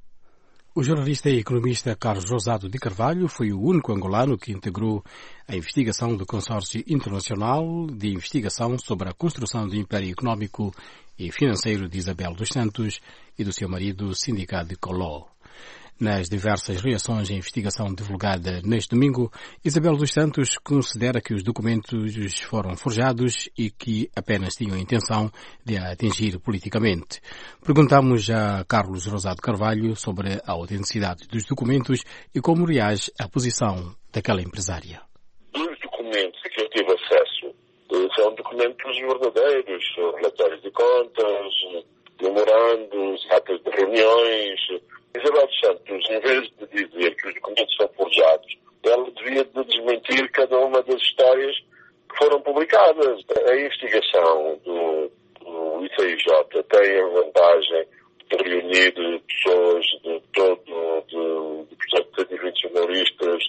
Speaker 1: O jornalista e economista Carlos Rosado de Carvalho foi o único angolano que integrou a investigação do Consórcio Internacional de Investigação sobre a Construção do Império Económico e Financeiro de Isabel dos Santos e do seu marido Sindicato de Coló. Nas diversas reações à investigação divulgada neste domingo, Isabel dos Santos considera que os documentos foram forjados e que apenas tinham a intenção de a atingir politicamente. Perguntamos a Carlos Rosado Carvalho sobre a autenticidade dos documentos e como reage à posição daquela empresária.
Speaker 5: Os documentos a que eu tive acesso são documentos verdadeiros, relatórios de contas, memorandos, atas de reuniões. Isabel dos Santos, em vez de dizer que os documentos são forjados, ela devia de desmentir cada uma das histórias que foram publicadas. A investigação do, do I C I J tem a vantagem de reunir pessoas de todo, de, de, portanto, cento e vinte jornalistas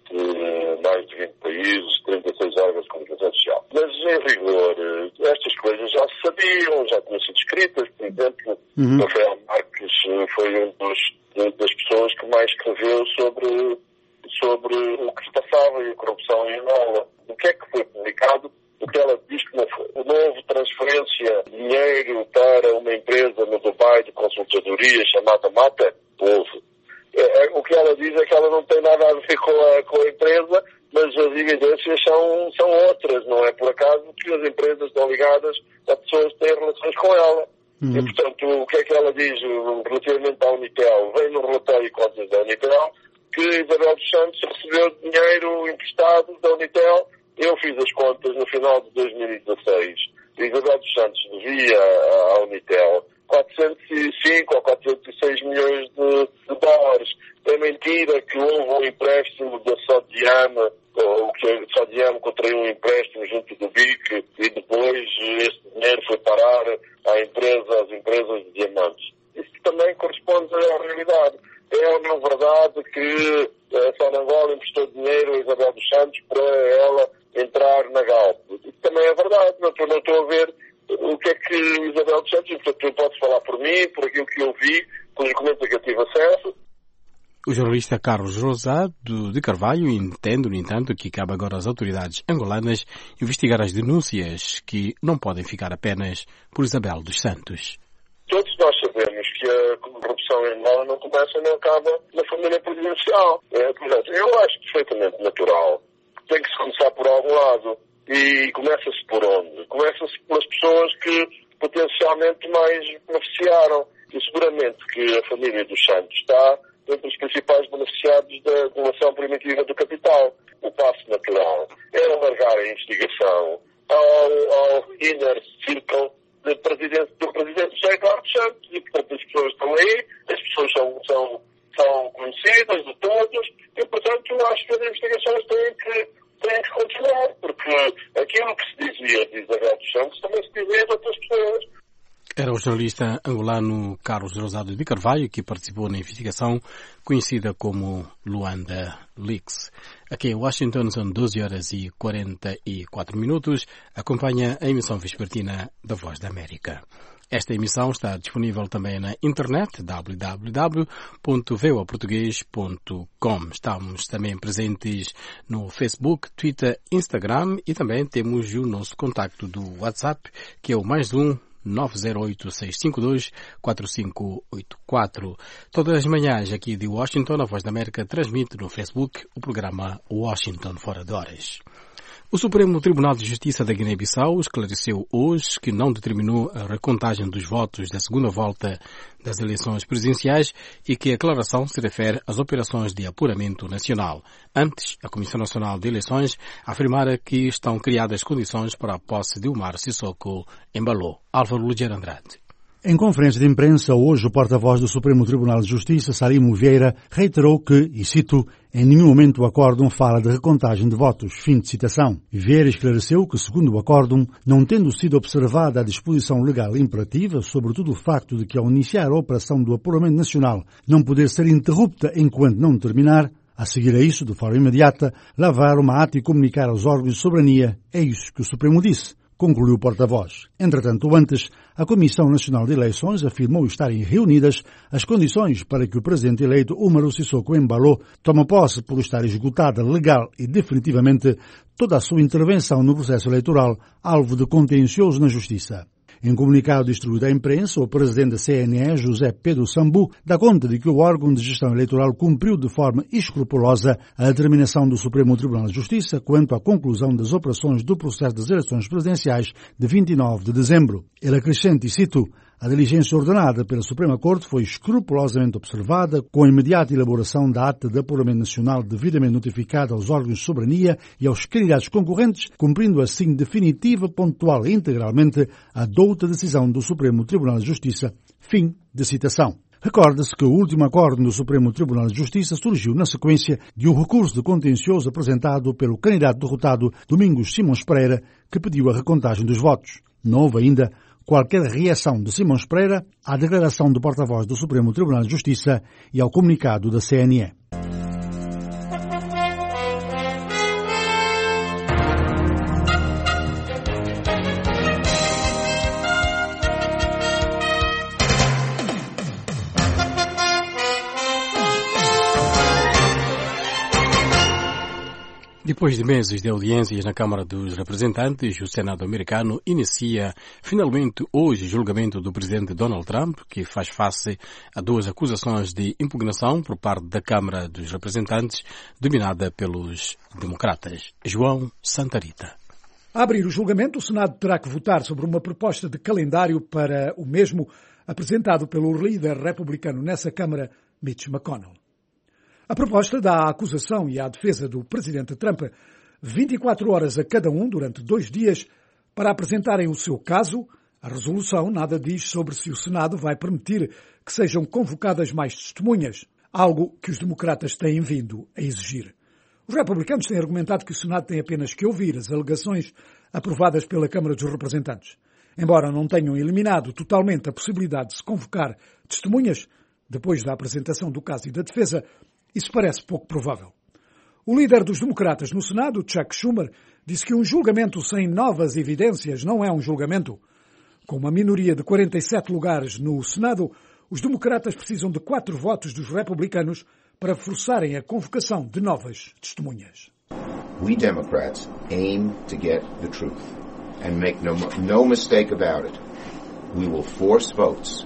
Speaker 5: de mais de vinte países, trinta e seis órgãos de comunicação social. Mas, em rigor, estas coisas já se sabiam, já tinham sido escritas. Por exemplo, uhum. Rafael Marques foi um dos, das pessoas que mais escreveu sobre, sobre o que se passava e a corrupção em Angola. O que é que foi publicado? O que ela diz que não foi. Não houve transferência de dinheiro para uma empresa no Dubai de consultadoria chamada Mata? Houve. O que ela diz é que ela não tem nada a ver com a, com a empresa, mas as evidências são, são outras. Não é por acaso que as empresas estão ligadas a pessoas que têm relações com ela. Uhum. E, portanto, o que é que ela diz relativamente à Unitel? Vem no relatório de contas da Unitel que Isabel dos Santos recebeu dinheiro emprestado da Unitel. Eu fiz as contas no final de dois mil e dezasseis. Isabel dos Santos devia à Unitel quatrocentos e cinco ou quatrocentos e seis milhões de, de dólares. É mentira que houve um empréstimo da Sodiama, ou que a Sodiama contraiu um empréstimo junto do B I C e depois esse dinheiro foi parar à empresa, às empresas de diamantes. Isso também corresponde à realidade. É ou não verdade que a Sonangol emprestou dinheiro a Isabel dos Santos para ela entrar na Galp? Isso também é verdade. Não estou, não estou a ver o que é que Isabel dos Santos, portanto, eu posso falar por mim, por aquilo que eu vi, pelos documentos a que eu tive acesso.
Speaker 1: O jornalista Carlos Rosado de Carvalho entende, no entanto, que cabe agora às autoridades angolanas investigar as denúncias que não podem ficar apenas por Isabel dos Santos.
Speaker 5: Todos nós sabemos que a corrupção em Angola não começa e não acaba na família presidencial. É, portanto, eu acho perfeitamente natural. Tem que se começar por algum lado. E começa-se por onde? Começa-se pelas pessoas que potencialmente mais beneficiaram. E seguramente que a família dos Santos está entre os principais beneficiados da doação primitiva do capital. O passo natural é alargar a investigação ao, ao inner circle de presidente, do presidente José Eduardo Santos. E, portanto, as pessoas estão aí, as pessoas são, são, são conhecidas de todos e, portanto, eu acho que as investigações têm que tem que continuar, porque aquilo que se dizia de Isabel dos Santos também se dizia de outras pessoas.
Speaker 1: Era o jornalista angolano Carlos Rosado de Carvalho que participou na investigação conhecida como Luanda Leaks. Aqui em Washington são doze horas e quarenta e quatro minutos. Acompanha a emissão vespertina da Voz da América. Esta emissão está disponível também na internet, w w w ponto voa português ponto com. Estamos também presentes no Facebook, Twitter, Instagram e também temos o nosso contacto do WhatsApp, que é o mais um nove zero oito, seis cinco dois, quatro cinco oito quatro. Todas as manhãs aqui de Washington, a Voz da América transmite no Facebook o programa Washington Fora de Horas. O Supremo Tribunal de Justiça da Guiné-Bissau esclareceu hoje que não determinou a recontagem dos votos da segunda volta das eleições presidenciais e que a declaração se refere às operações de apuramento nacional. Antes, a Comissão Nacional de Eleições afirmara que estão criadas condições para a posse de Umar Sissoko em Balô. Álvaro Ligeiro Andrade.
Speaker 6: Em conferência de imprensa, hoje, o porta-voz do Supremo Tribunal de Justiça, Salimo Vieira, reiterou que, e cito, em nenhum momento o acórdão fala de recontagem de votos. Fim de citação. Vieira esclareceu que, segundo o acórdão, não tendo sido observada a disposição legal imperativa, sobretudo o facto de que, ao iniciar a operação do apuramento nacional, não poder ser interrupta enquanto não terminar, A seguir a isso, de forma imediata, lavar uma ata e comunicar aos órgãos de soberania. É isso que o Supremo disse, concluiu o porta-voz. Entretanto, antes, a Comissão Nacional de Eleições afirmou estarem reunidas as condições para que o presidente eleito Umaru Sissoko Embalo tome posse por estar esgotada legal e definitivamente toda a sua intervenção no processo eleitoral, alvo de contencioso na Justiça. Em comunicado distribuído à imprensa, o presidente da C N E, José Pedro Sambu, dá conta de que o órgão de gestão eleitoral cumpriu de forma escrupulosa a determinação do Supremo Tribunal de Justiça quanto à conclusão das operações do processo das eleições presidenciais de vinte e nove de dezembro. Ele acrescenta, e cito, a diligência ordenada pela Suprema Corte foi escrupulosamente observada, com a imediata elaboração da ata de apuramento nacional devidamente notificada aos órgãos de soberania e aos candidatos concorrentes, cumprindo assim definitiva, pontual e integralmente a douta decisão do Supremo Tribunal de Justiça. Fim de citação. Recorda-se que o último acórdão do Supremo Tribunal de Justiça surgiu na sequência de um recurso de contencioso apresentado pelo candidato derrotado Domingos Simões Pereira, que pediu a recontagem dos votos. Não houve ainda qualquer reação de Simões Pereira à declaração do porta-voz do Supremo Tribunal de Justiça e ao comunicado da C N E.
Speaker 1: Depois de meses de audiências na Câmara dos Representantes, o Senado americano inicia finalmente hoje o julgamento do presidente Donald Trump, que faz face a duas acusações de impugnação por parte da Câmara dos Representantes, dominada pelos democratas. João Santarita.
Speaker 2: A abrir o julgamento, o Senado terá que votar sobre uma proposta de calendário para o mesmo apresentado pelo líder republicano nessa Câmara, Mitch McConnell. A proposta dá à acusação e à defesa do presidente Trump vinte e quatro horas a cada um durante dois dias para apresentarem o seu caso. A resolução nada diz sobre se o Senado vai permitir que sejam convocadas mais testemunhas, algo que os democratas têm vindo a exigir. Os republicanos têm argumentado que o Senado tem apenas que ouvir as alegações aprovadas pela Câmara dos Representantes. Embora não tenham eliminado totalmente a possibilidade de se convocar testemunhas, depois da apresentação do caso e da defesa, isso parece pouco provável. O líder dos democratas no Senado, Chuck Schumer, disse que um julgamento sem novas evidências não é um julgamento. Com uma minoria de quarenta e sete lugares no Senado, os democratas precisam de quatro votos dos republicanos para forçarem a convocação de novas testemunhas.
Speaker 7: We Democrats aim to get the truth and make no, no mistake about it. We will force votes.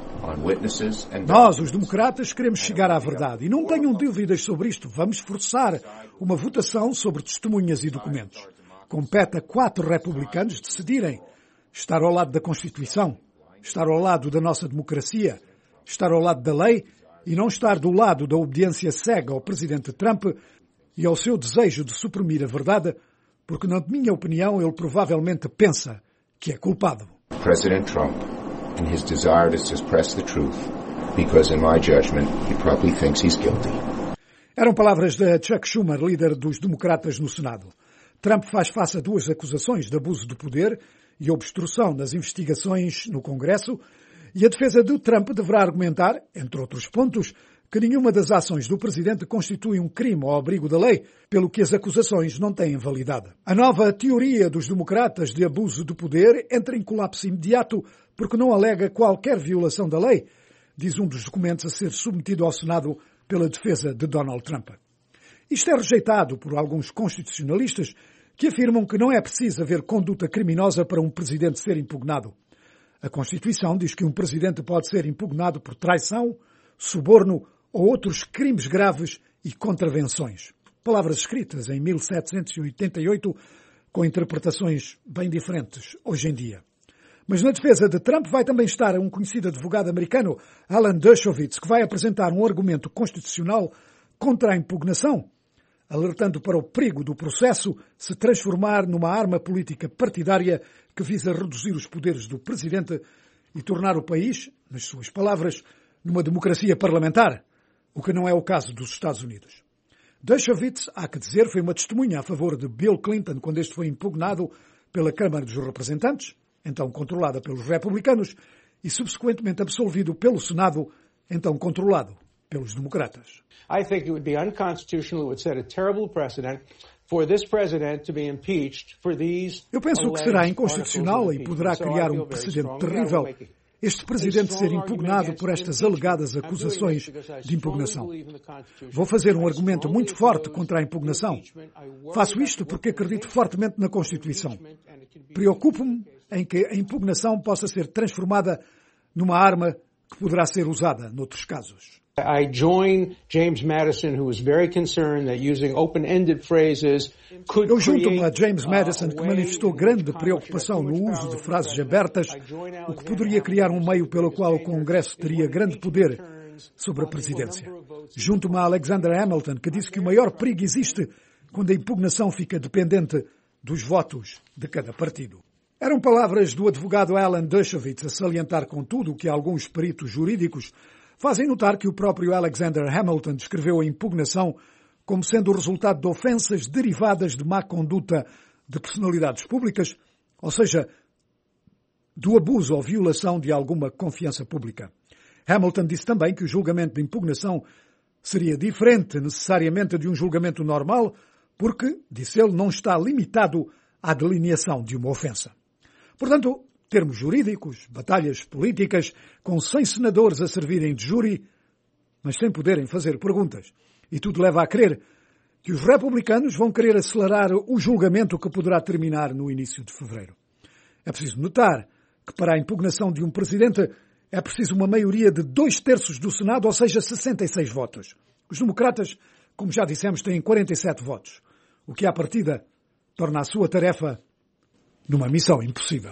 Speaker 2: Nós, os democratas, queremos chegar à verdade e não tenham dúvidas sobre isto. Vamos forçar uma votação sobre testemunhas e documentos. Compete a quatro republicanos decidirem estar ao lado da Constituição, estar ao lado da nossa democracia, estar ao lado da lei e não estar do lado da obediência cega ao presidente Trump e ao seu desejo de suprimir a verdade, porque, na minha opinião, ele provavelmente pensa que é culpado.
Speaker 7: President Trump and his desire to suppress the truth, because in my judgment, he probably thinks he's guilty.
Speaker 2: Eram palavras de Chuck Schumer, líder dos democratas no Senado. Trump faz face a duas acusações de abuso de poder e obstrução das investigações no Congresso, e a defesa de Trump deverá argumentar, entre outros pontos, que nenhuma das ações do presidente constitui um crime ao abrigo da lei, pelo que as acusações não têm validade. A nova teoria dos democratas de abuso de poder entra em colapso imediato porque não alega qualquer violação da lei, diz um dos documentos a ser submetido ao Senado pela defesa de Donald Trump. Isto é rejeitado por alguns constitucionalistas que afirmam que não é preciso haver conduta criminosa para um presidente ser impugnado. A Constituição diz que um presidente pode ser impugnado por traição, suborno ou outros crimes graves e contravenções. Palavras escritas em mil setecentos e oitenta e oito, com interpretações bem diferentes hoje em dia. Mas na defesa de Trump vai também estar um conhecido advogado americano, Alan Dershowitz, que vai apresentar um argumento constitucional contra a impugnação, alertando para o perigo do processo se transformar numa arma política partidária que visa reduzir os poderes do presidente e tornar o país, nas suas palavras, numa democracia parlamentar, o que não é o caso dos Estados Unidos. Dershowitz, há que dizer, foi uma testemunha a favor de Bill Clinton quando este foi impugnado pela Câmara dos Representantes, então controlada pelos republicanos, e subsequentemente absolvido pelo Senado, então controlado pelos democratas.
Speaker 8: I think it would be unconstitutional, it would set a terrible precedent for this president to be impeached for these.
Speaker 2: Eu penso que será inconstitucional e poderá criar um precedente terrível este presidente ser impugnado por estas alegadas acusações de impugnação. Vou fazer um argumento muito forte contra a impugnação. Faço isto porque acredito fortemente na Constituição. Preocupo-me em que a impugnação possa ser transformada numa arma que poderá ser usada noutros casos.
Speaker 8: I join James Madison, who was very concerned that using open-ended phrases could
Speaker 2: Eu junto-me a James Madison, que manifestou grande preocupação no uso de frases abertas, o que poderia criar um meio pelo qual o Congresso teria grande poder sobre a presidência. Junto-me a Alexander Hamilton, que disse que o maior perigo existe quando a impugnação fica dependente dos votos de cada partido. Eram palavras do advogado Alan Dershowitz a salientar, contudo, que alguns peritos jurídicos fazem notar que o próprio Alexander Hamilton descreveu a impugnação como sendo o resultado de ofensas derivadas de má conduta de personalidades públicas, ou seja, do abuso ou violação de alguma confiança pública. Hamilton disse também que o julgamento de impugnação seria diferente necessariamente de um julgamento normal, porque, disse ele, não está limitado à delineação de uma ofensa. Portanto, termos jurídicos, batalhas políticas, com cem senadores a servirem de júri, mas sem poderem fazer perguntas. E tudo leva a crer que os republicanos vão querer acelerar o julgamento que poderá terminar no início de fevereiro. É preciso notar que para a impugnação de um presidente é preciso uma maioria de dois terços do Senado, ou seja, sessenta e seis votos. Os democratas, como já dissemos, têm quarenta e sete votos, o que à partida torna a sua tarefa numa missão impossível.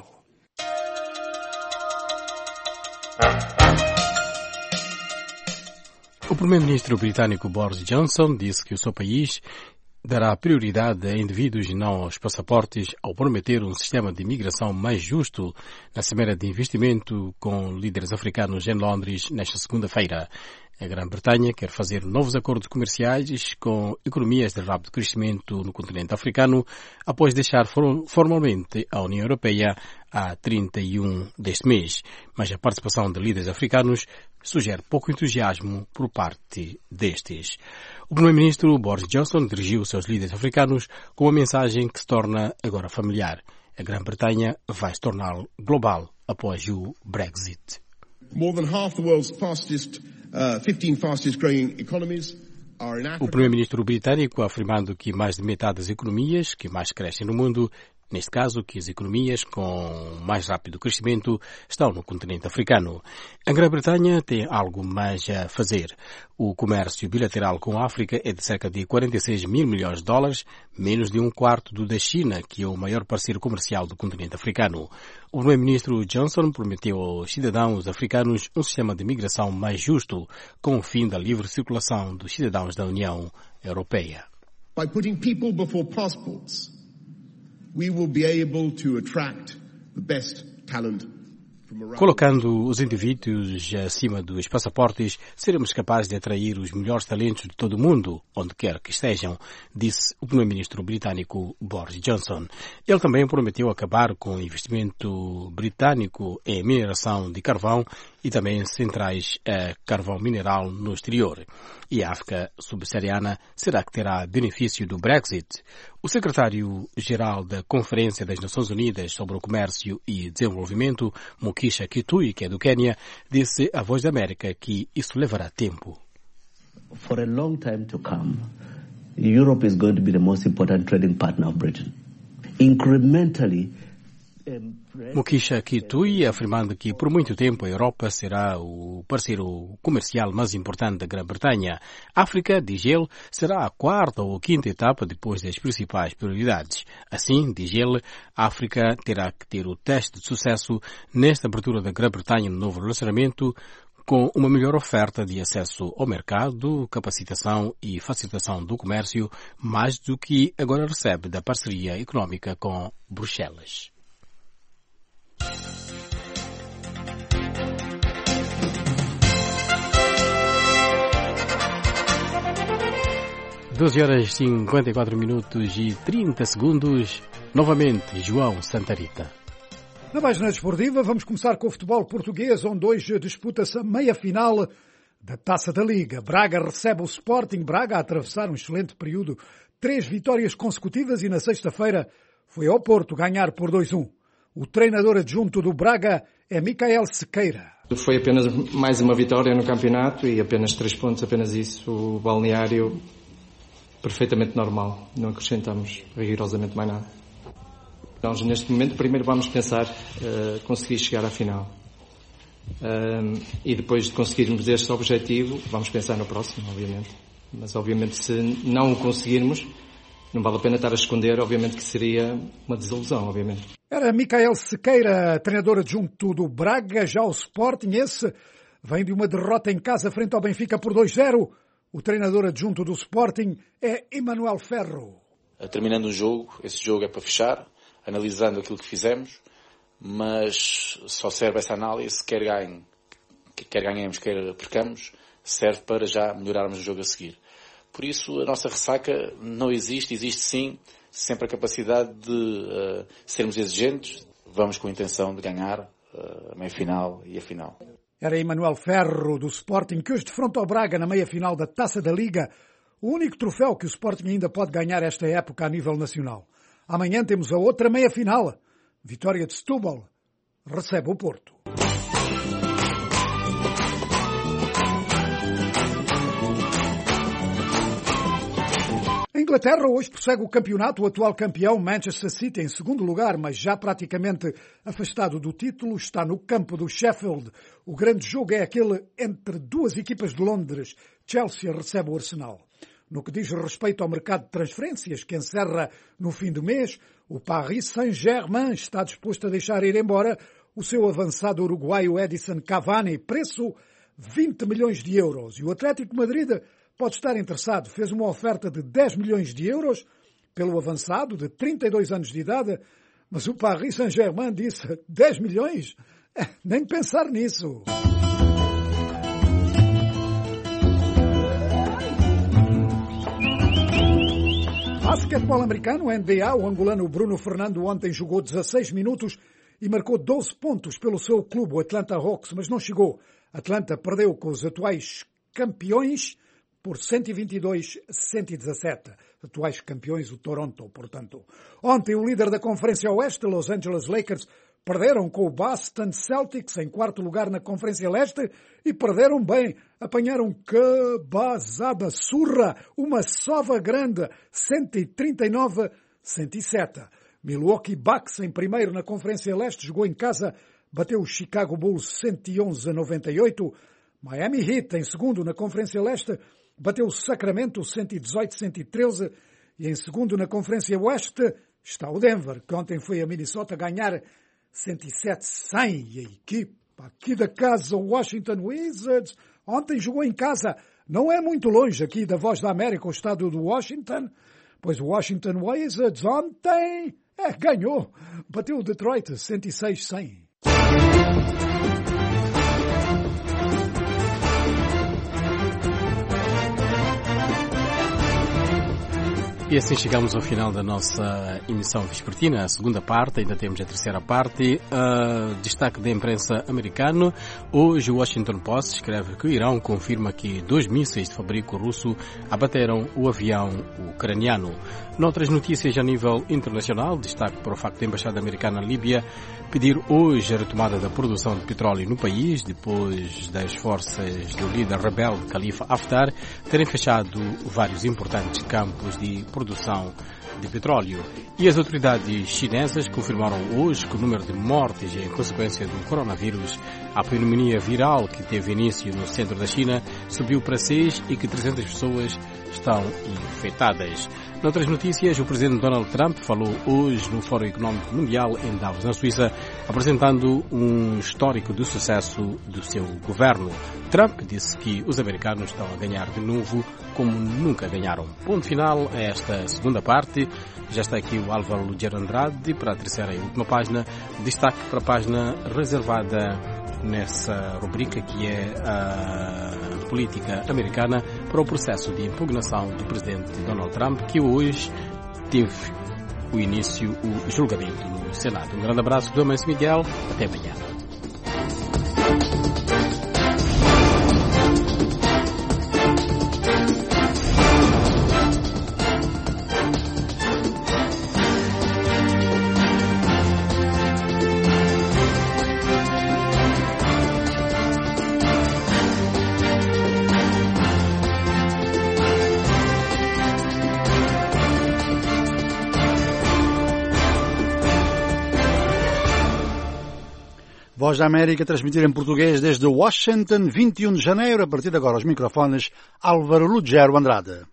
Speaker 1: O primeiro-ministro britânico Boris Johnson disse que o seu país dará prioridade a indivíduos e não aos passaportes ao prometer um sistema de imigração mais justo na Cimeira de Investimento com líderes africanos em Londres nesta segunda-feira. A Grã-Bretanha quer fazer novos acordos comerciais com economias de rápido crescimento no continente africano após deixar formalmente a União Europeia a trinta e um deste mês. Mas a participação de líderes africanos sugere pouco entusiasmo por parte destes. O primeiro-ministro Boris Johnson dirigiu os seus líderes africanos com uma mensagem que se torna agora familiar. A Grã-Bretanha vai se tornar global após o Brexit.
Speaker 9: More than half the world's fastest Uh, fifteen fastest growing economies are in Africa.
Speaker 1: O primeiro-ministro britânico afirmando que mais de metade das economias que mais crescem no mundo, neste caso que as economias com mais rápido crescimento estão no continente africano. A Grã-Bretanha tem algo mais a fazer. O comércio bilateral com a África é de cerca de quarenta e seis mil milhões de dólares, menos de um quarto do da China, que é o maior parceiro comercial do continente africano. O primeiro-ministro Johnson prometeu aos cidadãos africanos um sistema de migração mais justo, com o fim da livre circulação dos cidadãos da União Europeia.
Speaker 9: By putting people before passports, we will be able to attract the best talent.
Speaker 1: Colocando os indivíduos acima dos passaportes, seremos capazes de atrair os melhores talentos de todo o mundo, onde quer que estejam, disse o primeiro-ministro britânico Boris Johnson. Ele também prometeu acabar com o investimento britânico em mineração de carvão e também centrais a carvão mineral no exterior. E a África subsaariana será que terá benefício do Brexit? O secretário-geral da Conferência das Nações Unidas sobre o Comércio e Desenvolvimento, Mukisha Kitui, que é do Quênia, disse à Voz da América que isso levará tempo.
Speaker 10: For a long time to come, Europe is going to be the most important trading partner of Britain. Incrementally,
Speaker 1: Mukisha Kitui afirmando que por muito tempo a Europa será o parceiro comercial mais importante da Grã-Bretanha. A África, diz ele, será a quarta ou quinta etapa depois das principais prioridades. Assim, diz ele, a África terá que ter o teste de sucesso nesta abertura da Grã-Bretanha no novo relacionamento, com uma melhor oferta de acesso ao mercado, capacitação e facilitação do comércio, mais do que agora recebe da parceria económica com Bruxelas. doze horas e cinquenta e quatro minutos e trinta segundos. Novamente, João Santarita.
Speaker 2: Na página desportiva, vamos começar com o futebol português, onde hoje disputa-se a meia-final da Taça da Liga. Braga recebe o Sporting Braga a atravessar um excelente período. Três vitórias consecutivas e na sexta-feira foi ao Porto ganhar por dois a um. O treinador adjunto do Braga é Micael Sequeira.
Speaker 17: Foi apenas mais uma vitória no campeonato e apenas três pontos, apenas isso. O balneário perfeitamente normal. Não acrescentamos rigorosamente mais nada. Nós, neste momento, primeiro vamos pensar uh, conseguir chegar à final. Um, e depois de conseguirmos este objetivo, vamos pensar no próximo, obviamente. Mas, obviamente, se não o conseguirmos, não vale a pena estar a esconder, obviamente que seria uma desilusão, obviamente.
Speaker 2: Era Micael Sequeira, treinador adjunto do Braga. Já o Sporting, esse, vem de uma derrota em casa frente ao Benfica por dois a zero. O treinador adjunto do Sporting é Emanuel Ferro.
Speaker 18: Terminando o jogo, esse jogo é para fechar, analisando aquilo que fizemos, mas só serve essa análise, quer ganhe, quer ganhemos, quer percamos, serve para já melhorarmos o jogo a seguir. Por isso, a nossa ressaca não existe, existe sim, sempre a capacidade de uh, sermos exigentes. Vamos com a intenção de ganhar uh, a meia-final e a final.
Speaker 2: Era Emanuel Ferro, do Sporting, que hoje defronta o Braga na meia-final da Taça da Liga, o único troféu que o Sporting ainda pode ganhar esta época a nível nacional. Amanhã temos a outra meia-final. Vitória de Setúbal recebe o Porto. A Inglaterra hoje prossegue o campeonato. O atual campeão, Manchester City, em segundo lugar, mas já praticamente afastado do título, está no campo do Sheffield. O grande jogo é aquele entre duas equipas de Londres. Chelsea recebe o Arsenal. No que diz respeito ao mercado de transferências, que encerra no fim do mês, o Paris Saint-Germain está disposto a deixar ir embora o seu avançado uruguaio Edison Cavani, preço vinte milhões de euros. E o Atlético de Madrid pode estar interessado. Fez uma oferta de dez milhões de euros pelo avançado de trinta e dois anos de idade, mas o Paris Saint-Germain disse dez milhões? Nem pensar nisso. Basquetebol americano, N B A, o angolano Bruno Fernando ontem jogou dezasseis minutos e marcou doze pontos pelo seu clube, o Atlanta Hawks, mas não chegou. Atlanta perdeu com os atuais campeões por cento e vinte e dois a cento e dezassete. Atuais campeões, o Toronto, portanto. Ontem, o líder da Conferência Oeste, Los Angeles Lakers, perderam com o Boston Celtics em quarto lugar na Conferência Leste e perderam bem. Apanharam cabazada, surra, uma sova grande, cento e trinta e nove a cento e sete. Milwaukee Bucks em primeiro na Conferência Leste, jogou em casa, bateu o Chicago Bulls cento e onze a noventa e oito. Miami Heat em segundo na Conferência Leste, bateu o Sacramento cento e dezoito a cento e treze. E em segundo na Conferência Oeste está o Denver, que ontem foi a Minnesota ganhar cento e sete a cem. E a equipa aqui da casa, o Washington Wizards, ontem jogou em casa. Não é muito longe aqui da Voz da América, o estado do Washington, pois o Washington Wizards ontem é, ganhou. Bateu o Detroit cento e seis a cem.
Speaker 1: E assim chegamos ao final da nossa emissão vespertina, a segunda parte, ainda temos a terceira parte. Uh, destaque da imprensa americana. Hoje o Washington Post escreve que o Irão confirma que dois mísseis de fabrico russo abateram o avião ucraniano. Noutras notícias a nível internacional, destaque para o facto da Embaixada Americana na Líbia pedir hoje a retomada da produção de petróleo no país, depois das forças do líder rebelde Khalifa Haftar terem fechado vários importantes campos de produção de petróleo. E as autoridades chinesas confirmaram hoje que o número de mortes em consequência do coronavírus, a pneumonia viral que teve início no centro da China, subiu para seis e que trezentas pessoas estão infectadas. Noutras notícias, o presidente Donald Trump falou hoje no Fórum Económico Mundial em Davos, na Suíça, apresentando um histórico do sucesso do seu governo. Trump disse que os americanos estão a ganhar de novo como nunca ganharam. Ponto final a esta segunda parte. Já está aqui o Álvaro Lugero Andrade para a terceira e última página. Destaque para a página reservada nessa rubrica que é a política americana para o processo de impugnação do presidente Donald Trump, que hoje teve o início, o julgamento no Senado. Um grande abraço do Amancio Miguel. Até amanhã.
Speaker 6: Voz da América, transmitir em português desde Washington, vinte e um de janeiro, a partir de agora aos microfones, Álvaro Lugero Andrade.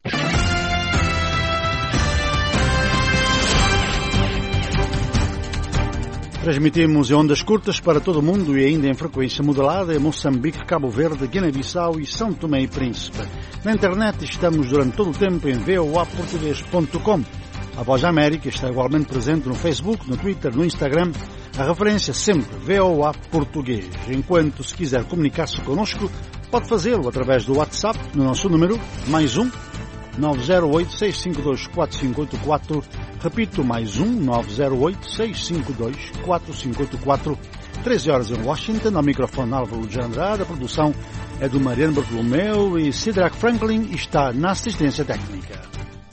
Speaker 6: Transmitimos em ondas curtas para todo o mundo e ainda em frequência modulada em Moçambique, Cabo Verde, Guiné-Bissau e São Tomé e Príncipe. Na internet estamos durante todo o tempo em v o a português ponto com. A Voz da América está igualmente presente no Facebook, no Twitter, no Instagram. A referência sempre V O A Português. Enquanto se quiser comunicar-se connosco, pode fazê-lo através do WhatsApp no nosso número mais um nove zero oito, seis cinco dois, quatro cinco oito quatro. Repito, mais um nove zero oito, seis cinco dois, quatro cinco oito quatro. treze horas em Washington, ao microfone Álvaro Lugero Andrade. A produção é do Mariano Bartolomeu e Sidrak Franklin está na assistência técnica.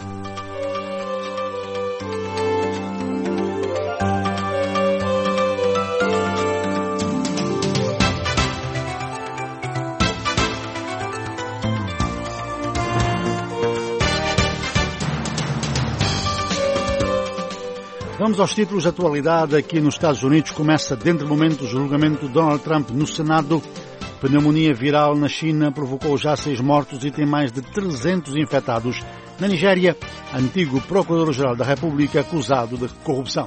Speaker 6: Vamos aos títulos de atualidade. Aqui nos Estados Unidos começa dentro de momentos o julgamento de Donald Trump no Senado. Pneumonia viral na China provocou já seis mortos e tem mais de trezentos infectados. Na Nigéria, antigo Procurador-Geral da República acusado de corrupção.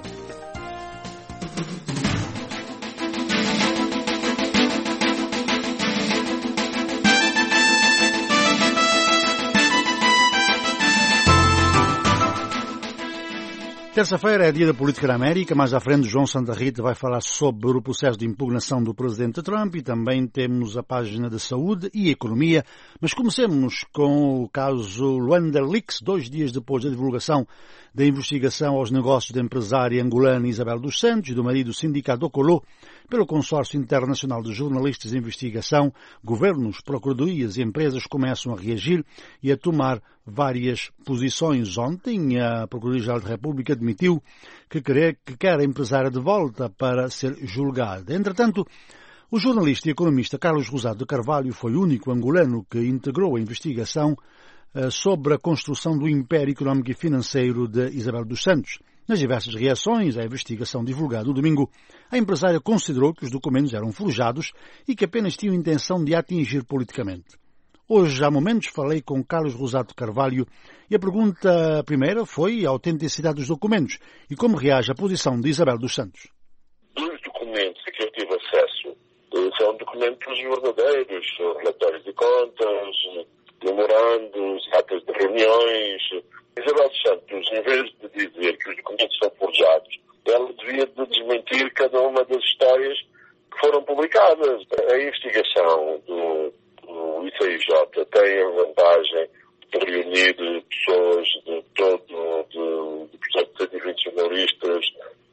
Speaker 6: Terça-feira é dia da política na América. Mais à frente, João Santa Rita vai falar sobre o processo de impugnação do presidente Trump e também temos a página de saúde e economia. Mas comecemos com o caso Luanda Leaks, dois dias depois da divulgação da investigação aos negócios da empresária angolana Isabel dos Santos e do marido Sindicato Ocolô pelo Consórcio Internacional de Jornalistas de Investigação. Governos, procuradorias e empresas começam a reagir e a tomar várias posições. Ontem, a Procuradoria-Geral da República admitiu que quer, que quer a empresária de volta para ser julgada. Entretanto, o jornalista e economista Carlos Rosado de Carvalho foi o único angolano que integrou a investigação uh, sobre a construção do império económico e financeiro de Isabel dos Santos. Nas diversas reações à investigação divulgada no domingo, a empresária considerou que os documentos eram forjados e que apenas tinham intenção de a atingir politicamente. Hoje, há momentos, falei com Carlos Rosado de Carvalho e a pergunta primeira foi a autenticidade dos documentos e como reage a posição de Isabel dos Santos.
Speaker 5: Os documentos a que eu tive acesso são documentos verdadeiros, relatórios de contas, memorandos, atas de reuniões. Isabel dos Santos, em vez de dizer que os documentos são forjados, ela devia de desmentir cada uma das histórias que foram publicadas. A investigação do, do I C I J tem a vantagem de reunir pessoas de todo, de, de, de cento e vinte jornalistas,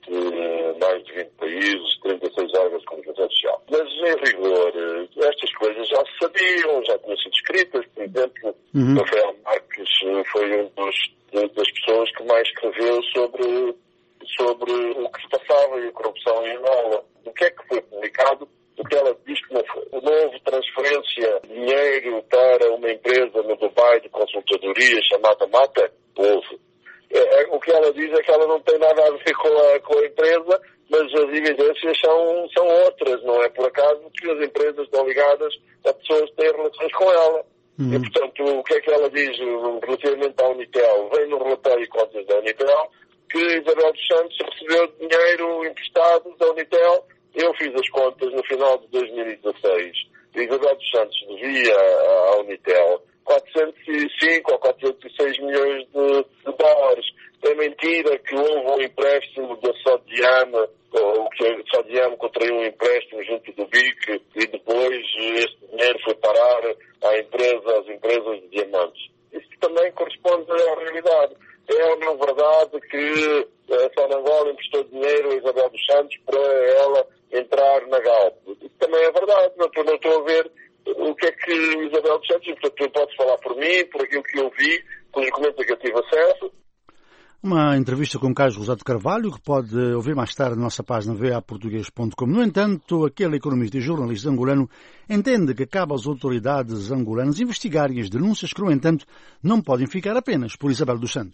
Speaker 5: de mais de vinte países, trinta e seis órgãos de comunicação social. Mas, em rigor, estas coisas já se sabiam, já tinham sido escritas. Por exemplo, uhum. Rafael Marques foi um dos, das pessoas que mais escreveu sobre, sobre o que se passava e a corrupção em Angola. O que é que foi publicado? O que ela diz que não foi. Não houve transferência de dinheiro para uma empresa no Dubai de consultadoria chamada Mata? Houve. É, o que ela diz é que ela não tem nada a ver com a, com a empresa, mas as evidências são, são outras. Não é por acaso que as empresas estão ligadas a pessoas que têm relações com ela. Uhum. E, portanto, o que é que ela diz relativamente à Unitel? Vem no relatório de contas da Unitel que Isabel dos Santos recebeu dinheiro emprestado da Unitel. Eu fiz as contas no final de dois mil e dezasseis. Isabel dos Santos devia à Unitel quatrocentos e cinco ou quatrocentos e seis milhões de, de dólares. É mentira que houve um empréstimo da Sodiam, ou que a Sodiam contraiu um empréstimo junto do B I C e depois este dinheiro foi parar à empresa, às empresas de diamantes. Isso também corresponde à realidade. É ou não verdade que a Sonangol emprestou dinheiro a Isabel dos Santos para ela entrar na Galp? Isso também é verdade. Não estou, não estou a ver o que é que Isabel dos Santos, portanto, tu podes falar por mim, por aquilo que eu vi, pelos documentos a que eu tive acesso.
Speaker 6: Uma entrevista com Carlos Rosado de Carvalho, que pode ouvir mais tarde na nossa página v a português ponto com. No entanto, aquele economista e jornalista angolano entende que cabe às autoridades angolanas investigarem as denúncias que, no entanto, não podem ficar apenas por Isabel dos Santos.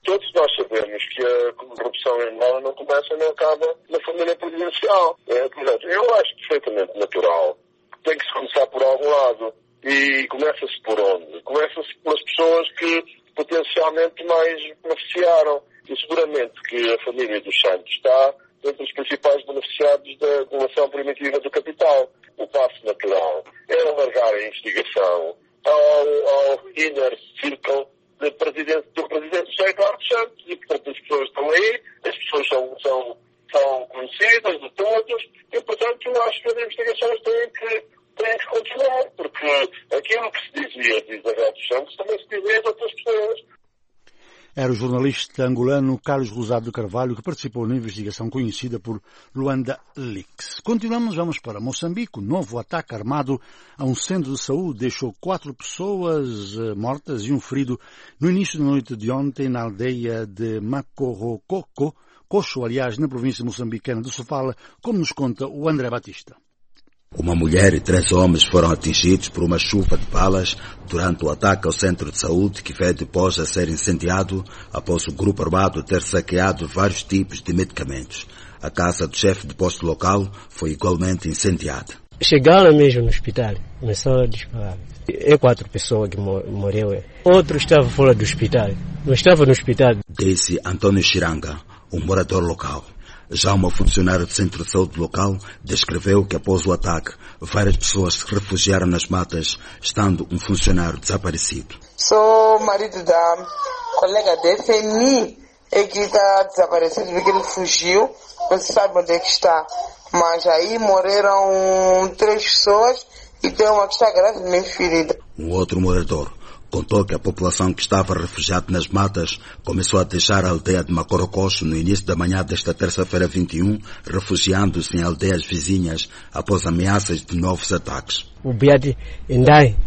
Speaker 5: Todos nós sabemos que a corrupção em Angola não começa e não acaba na família presidencial. É, portanto, eu acho perfeitamente natural. Tem que se começar por algum lado. E começa-se por onde? Começa-se pelas pessoas que potencialmente mais beneficiaram. E seguramente que a família dos Santos está entre os principais beneficiados da doação primitiva do capital. O passo natural é alargar a investigação ao, ao inner circle do presidente, do presidente José Eduardo Santos. E, portanto, as pessoas estão aí, as pessoas são, são, são conhecidas de todos, e, portanto, eu acho que as investigações têm que, têm que continuar, porque aquilo que se dizia de Isabel dos Santos também se dizia de outras pessoas.
Speaker 6: Era o jornalista angolano Carlos Rosado de Carvalho que participou na investigação conhecida por Luanda Leaks. Continuamos, vamos para Moçambique. O novo ataque armado a um centro de saúde deixou quatro pessoas mortas e um ferido no início da noite de ontem na aldeia de Macorrococo, Coxo, aliás, na província moçambicana de Sofala, como nos conta o André Batista.
Speaker 19: Uma mulher e três homens foram atingidos por uma chuva de balas durante o ataque ao centro de saúde que veio depois a ser incendiado após o grupo armado ter saqueado vários tipos de medicamentos. A casa do chefe de posto local foi igualmente incendiada.
Speaker 20: Chegaram mesmo no hospital, começaram a disparar. É quatro pessoas que morreram. Outro estava fora do hospital, não estava no hospital.
Speaker 19: Disse Antônio Chiranga, um morador local. Já uma funcionária do centro de saúde local descreveu que após o ataque, várias pessoas se refugiaram nas matas, estando um funcionário desaparecido.
Speaker 4: Sou marido da colega de F M I, é que está desaparecido porque ele fugiu, não se sabe onde é que está. Mas aí morreram três pessoas e tem uma que está gravemente ferida.
Speaker 19: Um outro morador contou que a população que estava refugiada nas matas começou a deixar a aldeia de Macorococho no início da manhã desta terça-feira vinte e um, refugiando-se em aldeias vizinhas após ameaças de novos ataques.
Speaker 20: O Beate Endai,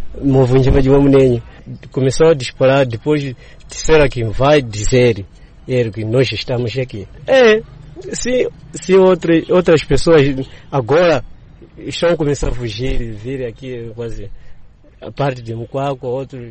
Speaker 20: de começou a disparar, depois disseram que vai dizer que nós estamos aqui. É, se, se outras, outras pessoas agora estão começando a fugir, vir aqui quase a parte de Muquaco, outro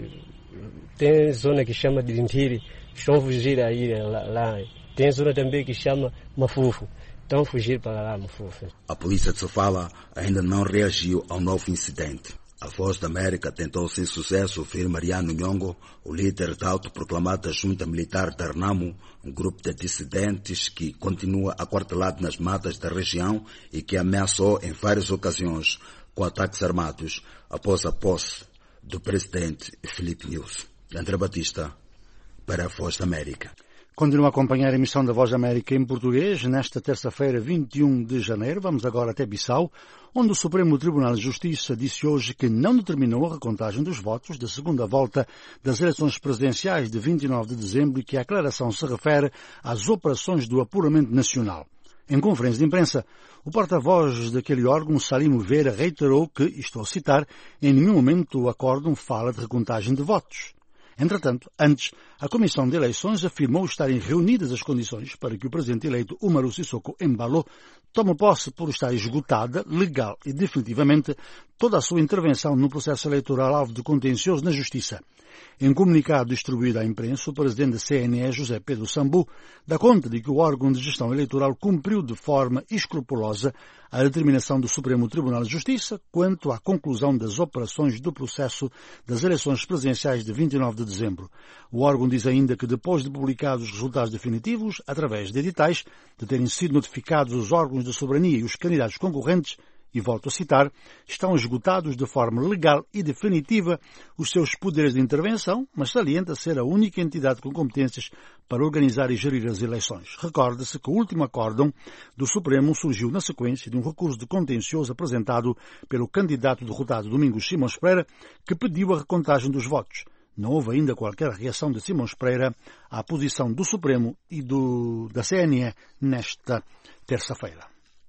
Speaker 20: tem zona que chama de Intiri, estão a fugir aí lá, lá. Tem zona também que chama Mafufo, estão a fugir para lá Mafufo.
Speaker 19: A polícia de Sofala ainda não reagiu ao novo incidente. A Voz da América tentou sem sucesso ouvir Mariano Nhongo, o líder da autoproclamada Junta Militar de Arnamo, um grupo de dissidentes que continua aquartelado nas matas da região e que ameaçou em várias ocasiões com ataques armados após a posse do presidente Filipe Nyusi. André Batista, para a Voz da América.
Speaker 6: Continua a acompanhar a emissão da Voz da América em português. Nesta terça-feira, vinte e um de janeiro, vamos agora até Bissau, onde o Supremo Tribunal de Justiça disse hoje que não determinou a recontagem dos votos da segunda volta das eleições presidenciais de vinte e nove de dezembro e que a aclaração se refere às operações do apuramento nacional. Em conferência de imprensa, o porta-voz daquele órgão, Salimo Vieira, reiterou que, estou a citar, em nenhum momento o acórdão fala de recontagem de votos. Entretanto, antes, a Comissão de Eleições afirmou estarem reunidas as condições para que o presidente eleito Umaru Sissoko Embalo tome posse por estar esgotada, legal e definitivamente, toda a sua intervenção no processo eleitoral alvo de contencioso na Justiça. Em comunicado distribuído à imprensa, o presidente da C N E, José Pedro Sambu, dá conta de que o órgão de gestão eleitoral cumpriu de forma escrupulosa a determinação do Supremo Tribunal de Justiça quanto à conclusão das operações do processo das eleições presidenciais de vinte e nove de dezembro. O órgão diz ainda que depois de publicados os resultados definitivos, através de editais, de terem sido notificados os órgãos de soberania e os candidatos concorrentes, e volto a citar, estão esgotados de forma legal e definitiva os seus poderes de intervenção, mas salienta ser a única entidade com competências para organizar e gerir as eleições. Recorde-se que o último acórdão do Supremo surgiu na sequência de um recurso de contencioso apresentado pelo candidato derrotado Domingos Simões Pereira, que pediu a recontagem dos votos. Não houve ainda qualquer reação de Simões Pereira à posição do Supremo e do, da C N E nesta terça-feira.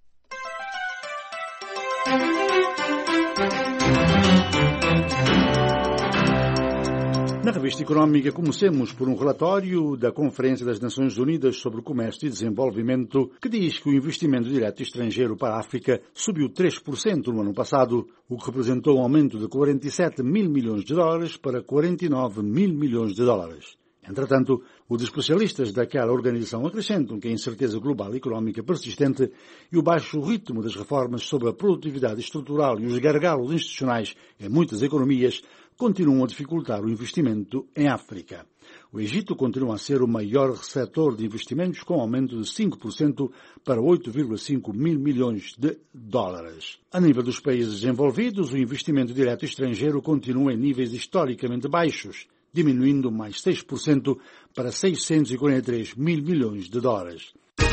Speaker 6: Na revista Económica, comecemos por um relatório da Conferência das Nações Unidas sobre o Comércio e Desenvolvimento, que diz que o investimento direto estrangeiro para a África subiu três por cento no ano passado, o que representou um aumento de quarenta e sete mil milhões de dólares para quarenta e nove mil milhões de dólares. Entretanto, os especialistas daquela organização acrescentam que a incerteza global e económica persistente e o baixo ritmo das reformas sobre a produtividade estrutural e os gargalos institucionais em muitas economias continuam a dificultar o investimento em África. O Egito continua a ser o maior receptor de investimentos, com aumento de cinco por cento para oito vírgula cinco mil milhões de dólares. A nível dos países envolvidos, o investimento direto estrangeiro continua em níveis historicamente baixos, diminuindo mais seis por cento para seiscentos e quarenta e três mil milhões de dólares.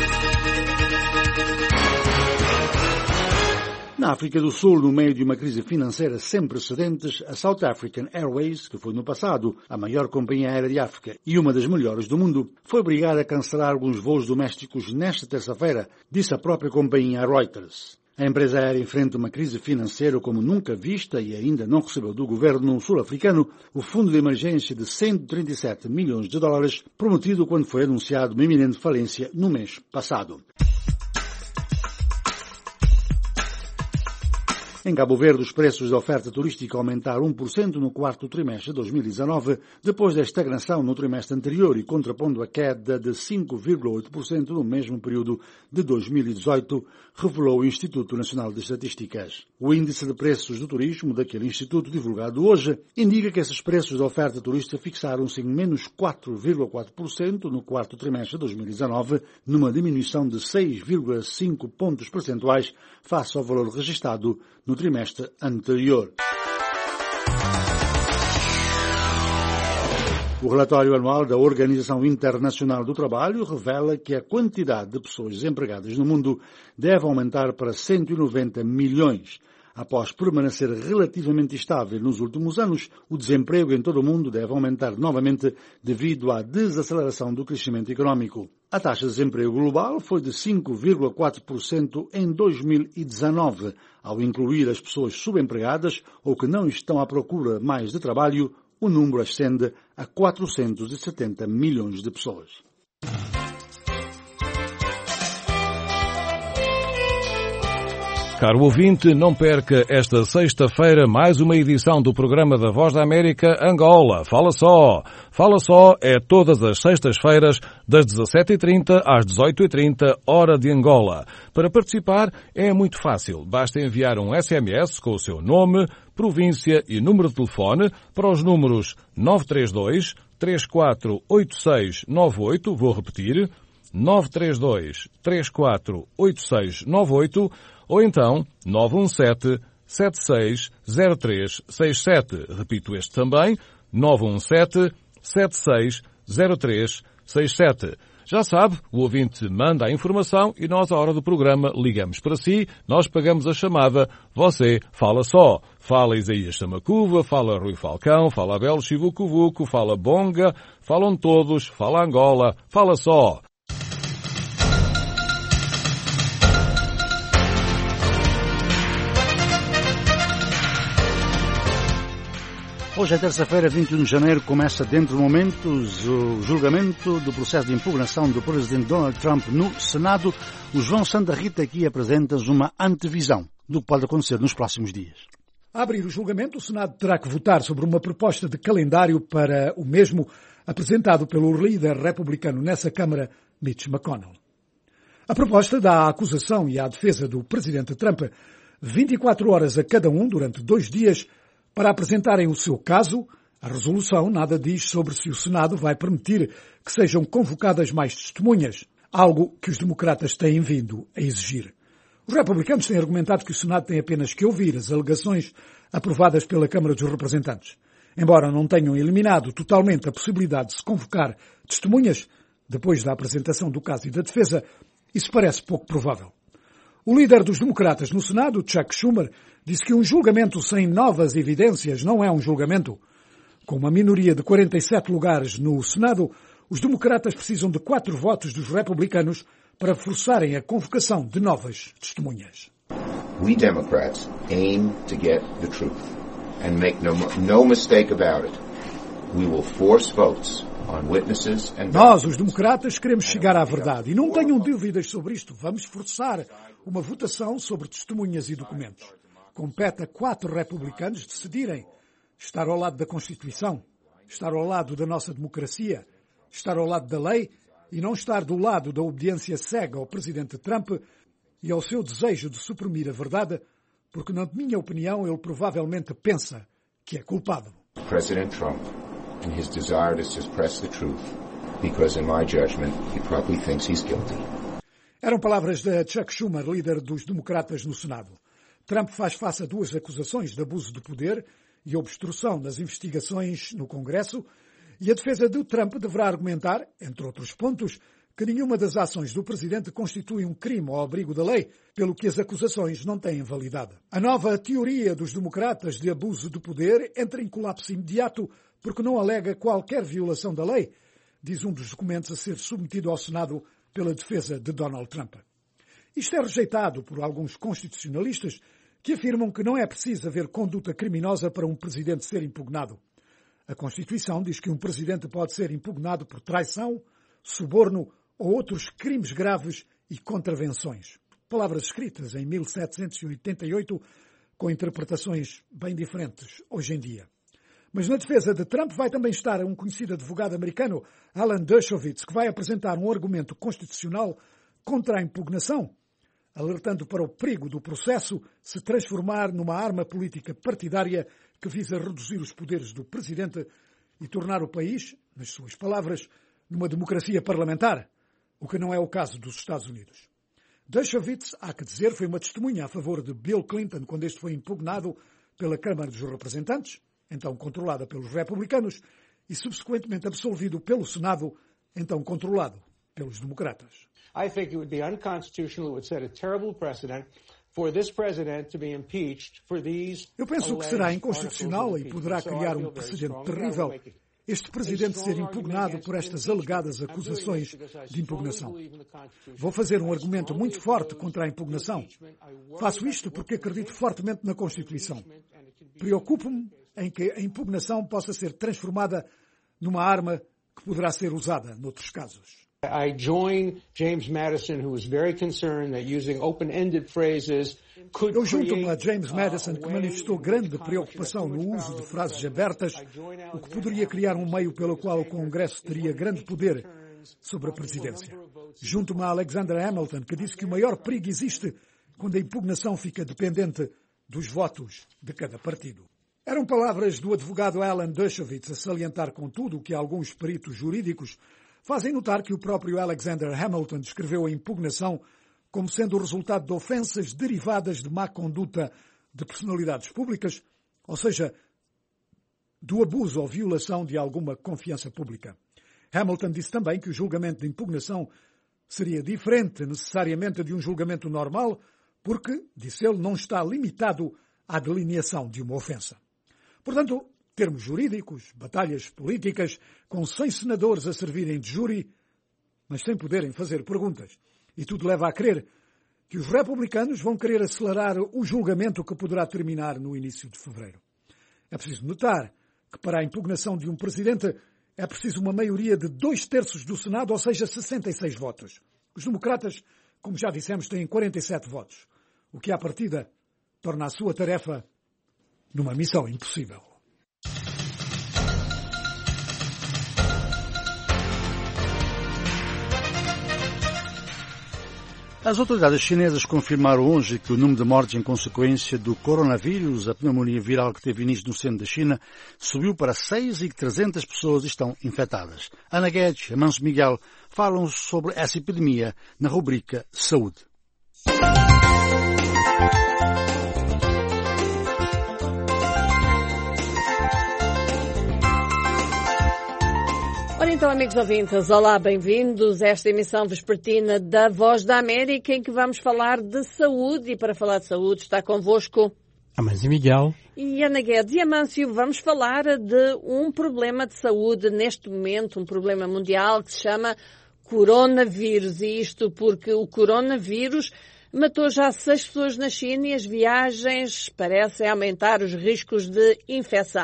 Speaker 6: Na África do Sul, no meio de uma crise financeira sem precedentes, a South African Airways, que foi no passado a maior companhia aérea de África e uma das melhores do mundo, foi obrigada a cancelar alguns voos domésticos nesta terça-feira, disse a própria companhia à Reuters. A empresa aérea enfrenta uma crise financeira como nunca vista e ainda não recebeu do governo sul-africano o fundo de emergência de cento e trinta e sete milhões de dólares prometido quando foi anunciado uma iminente falência no mês passado. Em Cabo Verde, os preços da oferta turística aumentaram um por cento no quarto trimestre de dois mil e dezanove, depois da estagnação no trimestre anterior e contrapondo a queda de cinco vírgula oito por cento no mesmo período de dois mil e dezoito, revelou o Instituto Nacional de Estatísticas. O índice de preços do turismo daquele instituto, divulgado hoje, indica que esses preços da oferta turística fixaram-se em menos quatro vírgula quatro por cento no quarto trimestre de dois mil e dezanove, numa diminuição de seis vírgula cinco pontos percentuais face ao valor registrado no trimestre anterior. O relatório anual da Organização Internacional do Trabalho revela que a quantidade de pessoas desempregadas no mundo deve aumentar para cento e noventa milhões. Após permanecer relativamente estável nos últimos anos, o desemprego em todo o mundo deve aumentar novamente devido à desaceleração do crescimento económico. A taxa de desemprego global foi de cinco vírgula quatro por cento em dois mil e dezanove, ao incluir as pessoas subempregadas ou que não estão à procura mais de trabalho. O número ascende a quatrocentos e setenta milhões de pessoas.
Speaker 11: Caro ouvinte, não perca esta sexta-feira mais uma edição do programa da Voz da América Angola. Fala só! Fala só é todas as sextas-feiras das dezassete e trinta às dezoito e trinta, hora de Angola. Para participar é muito fácil. Basta enviar um S M S com o seu nome, província e número de telefone para os números nove três dois, três quatro oito seis nove oito, vou repetir, nove três dois, três quatro oito seis nove oito, ou então nove um sete, sete seis zero três seis sete. Repito este também, nove um sete, sete seis zero três seis sete. Já sabe, o ouvinte manda a informação e nós, à hora do programa, ligamos para si, nós pagamos a chamada, você fala só. Fala Isaías Samacuva, fala Rui Falcão, fala Abel Chivucuvuco, fala Bonga, falam todos, fala Angola, fala só.
Speaker 6: Hoje é terça-feira, vinte e um de janeiro, começa dentro de momentos o julgamento do processo de impugnação do presidente Donald Trump no Senado. O João Santa Rita aqui apresenta-nos uma antevisão do que pode acontecer nos próximos dias.
Speaker 2: A abrir o julgamento, o Senado terá que votar sobre uma proposta de calendário para o mesmo apresentado pelo líder republicano nessa Câmara, Mitch McConnell. A proposta dá à acusação e à defesa do presidente Trump vinte e quatro horas a cada um durante dois dias para apresentarem o seu caso. A resolução nada diz sobre se o Senado vai permitir que sejam convocadas mais testemunhas, algo que os democratas têm vindo a exigir. Os republicanos têm argumentado que o Senado tem apenas que ouvir as alegações aprovadas pela Câmara dos Representantes. Embora não tenham eliminado totalmente a possibilidade de se convocar testemunhas, depois da apresentação do caso e da defesa, isso parece pouco provável. O líder dos democratas no Senado, Chuck Schumer, disse que um julgamento sem novas evidências não é um julgamento. Com uma minoria de quarenta e sete lugares no Senado, os democratas precisam de quatro votos dos republicanos para forçarem a convocação de novas testemunhas.
Speaker 7: We Democrats aim to get the truth and make no, no mistake about it. We will force votes on witnesses and...
Speaker 2: Nós, os democratas, queremos chegar à verdade e não tenham dúvidas sobre isto. Vamos forçar uma votação sobre testemunhas e documentos. Compete a quatro republicanos decidirem estar ao lado da Constituição, estar ao lado da nossa democracia, estar ao lado da lei e não estar do lado da obediência cega ao presidente Trump e ao seu desejo de suprimir a verdade, porque, na minha opinião, ele provavelmente pensa que é culpado.
Speaker 7: President Trump and his desire to suppress the truth, because in my judgment, he probably thinks he's guilty.
Speaker 2: Eram palavras de Chuck Schumer, líder dos democratas no Senado. Trump faz face a duas acusações de abuso de poder e obstrução nas investigações no Congresso, e a defesa de Trump deverá argumentar, entre outros pontos, que nenhuma das ações do presidente constitui um crime ao abrigo da lei, pelo que as acusações não têm validade. A nova teoria dos democratas de abuso de poder entra em colapso imediato porque não alega qualquer violação da lei, diz um dos documentos a ser submetido ao Senado pela defesa de Donald Trump. Isto é rejeitado por alguns constitucionalistas que afirmam que não é preciso haver conduta criminosa para um presidente ser impugnado. A Constituição diz que um presidente pode ser impugnado por traição, suborno ou outros crimes graves e contravenções. Palavras escritas em mil setecentos e oitenta e oito, com interpretações bem diferentes hoje em dia. Mas na defesa de Trump vai também estar um conhecido advogado americano, Alan Dershowitz, que vai apresentar um argumento constitucional contra a impugnação, alertando para o perigo do processo se transformar numa arma política partidária que visa reduzir os poderes do presidente e tornar o país, nas suas palavras, numa democracia parlamentar, o que não é o caso dos Estados Unidos. Dershowitz, há que dizer, foi uma testemunha a favor de Bill Clinton quando este foi impugnado pela Câmara dos Representantes, então controlada pelos republicanos, e subsequentemente absolvido pelo Senado, então controlado pelos democratas.
Speaker 8: I think it would be unconstitutional. It would set a terrible precedent for this president to be impeached for these.
Speaker 2: Eu penso que será inconstitucional e poderá criar um precedente terrível este presidente ser impugnado por estas alegadas acusações de impugnação. Vou fazer um argumento muito forte contra a impugnação. Faço isto porque acredito fortemente na Constituição. Preocupo-me em que a impugnação possa ser transformada numa arma que poderá ser usada noutros casos.
Speaker 8: I join James Madison, who was very concerned that using open-ended phrases could
Speaker 2: Eu junto-me a James Madison, que manifestou grande preocupação no uso de frases abertas, o que poderia criar um meio pelo qual o Congresso teria grande poder sobre a presidência. Junto-me a Alexander Hamilton, que disse que o maior perigo existe quando a impugnação fica dependente dos votos de cada partido. Eram palavras do advogado Alan Dershowitz a salientar, contudo, que alguns peritos jurídicos fazem notar que o próprio Alexander Hamilton descreveu a impugnação como sendo o resultado de ofensas derivadas de má conduta de personalidades públicas, ou seja, do abuso ou violação de alguma confiança pública. Hamilton disse também que o julgamento de impugnação seria diferente necessariamente de um julgamento normal, porque, disse ele, não está limitado à delineação de uma ofensa. Portanto, termos jurídicos, batalhas políticas, com cem senadores a servirem de júri, mas sem poderem fazer perguntas. E tudo leva a crer que os republicanos vão querer acelerar o julgamento que poderá terminar no início de fevereiro. É preciso notar que para a impugnação de um presidente é preciso uma maioria de dois terços do Senado, ou seja, sessenta e seis votos. Os democratas, como já dissemos, têm quarenta e sete votos, o que à partida torna a sua tarefa numa missão impossível.
Speaker 6: As autoridades chinesas confirmaram hoje que o número de mortes em consequência do coronavírus, a pneumonia viral que teve início no centro da China, subiu para seis e que trezentas pessoas estão infectadas. Ana Guedes e Amancio Miguel falam sobre essa epidemia na rubrica Saúde.
Speaker 12: Ora então, amigos ouvintes, olá, bem-vindos a esta emissão vespertina da Voz da América, em que vamos falar de saúde. E para falar de saúde está convosco
Speaker 1: Amancio Miguel
Speaker 12: e Ana Guedes. E Amancio, vamos falar de um problema de saúde neste momento, um problema mundial que se chama coronavírus. E isto porque o coronavírus matou já seis pessoas na China e as viagens parecem aumentar os riscos de infecção.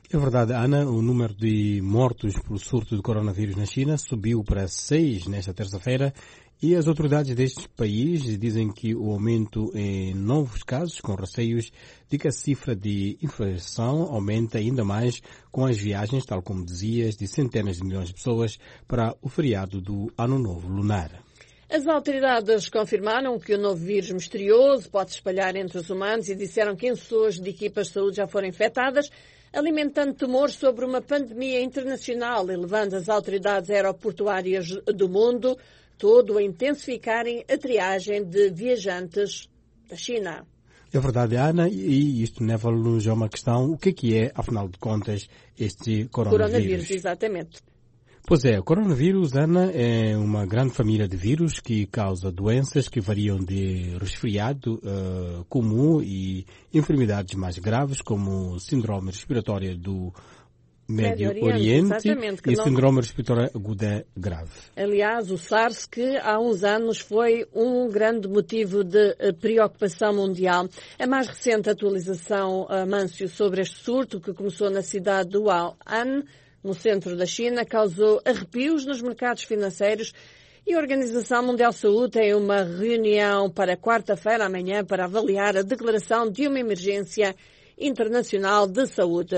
Speaker 1: É verdade, Ana, o número de mortos por surto de coronavírus na China subiu para seis nesta terça-feira e as autoridades deste país dizem que o aumento em novos casos, com receios de que a cifra de infecção aumenta ainda mais com as viagens, tal como dizias, de centenas de milhões de pessoas para o feriado do Ano Novo Lunar.
Speaker 12: As autoridades confirmaram que o novo vírus misterioso pode se espalhar entre os humanos e disseram que pessoas de equipas de saúde já foram infectadas, alimentando temores sobre uma pandemia internacional e levando as autoridades aeroportuárias do mundo todo a intensificarem a triagem de viajantes da China.
Speaker 1: É verdade, Ana, e isto leva-nos a uma questão, o que é que é, afinal de contas, este coronavírus?
Speaker 12: Coronavírus, exatamente.
Speaker 1: Pois é, o coronavírus, Ana, é uma grande família de vírus que causa doenças que variam de resfriado uh, comum e enfermidades mais graves, como síndrome respiratória do Médio, Médio Oriente, Oriente e não... síndrome respiratória aguda grave.
Speaker 12: Aliás, o SARS, que há uns anos foi um grande motivo de preocupação mundial. A mais recente atualização, Mâncio, sobre este surto, que começou na cidade de Wuhan, no centro da China, causou arrepios nos mercados financeiros e a Organização Mundial de Saúde tem uma reunião para quarta-feira, amanhã, para avaliar a declaração de uma emergência internacional de saúde.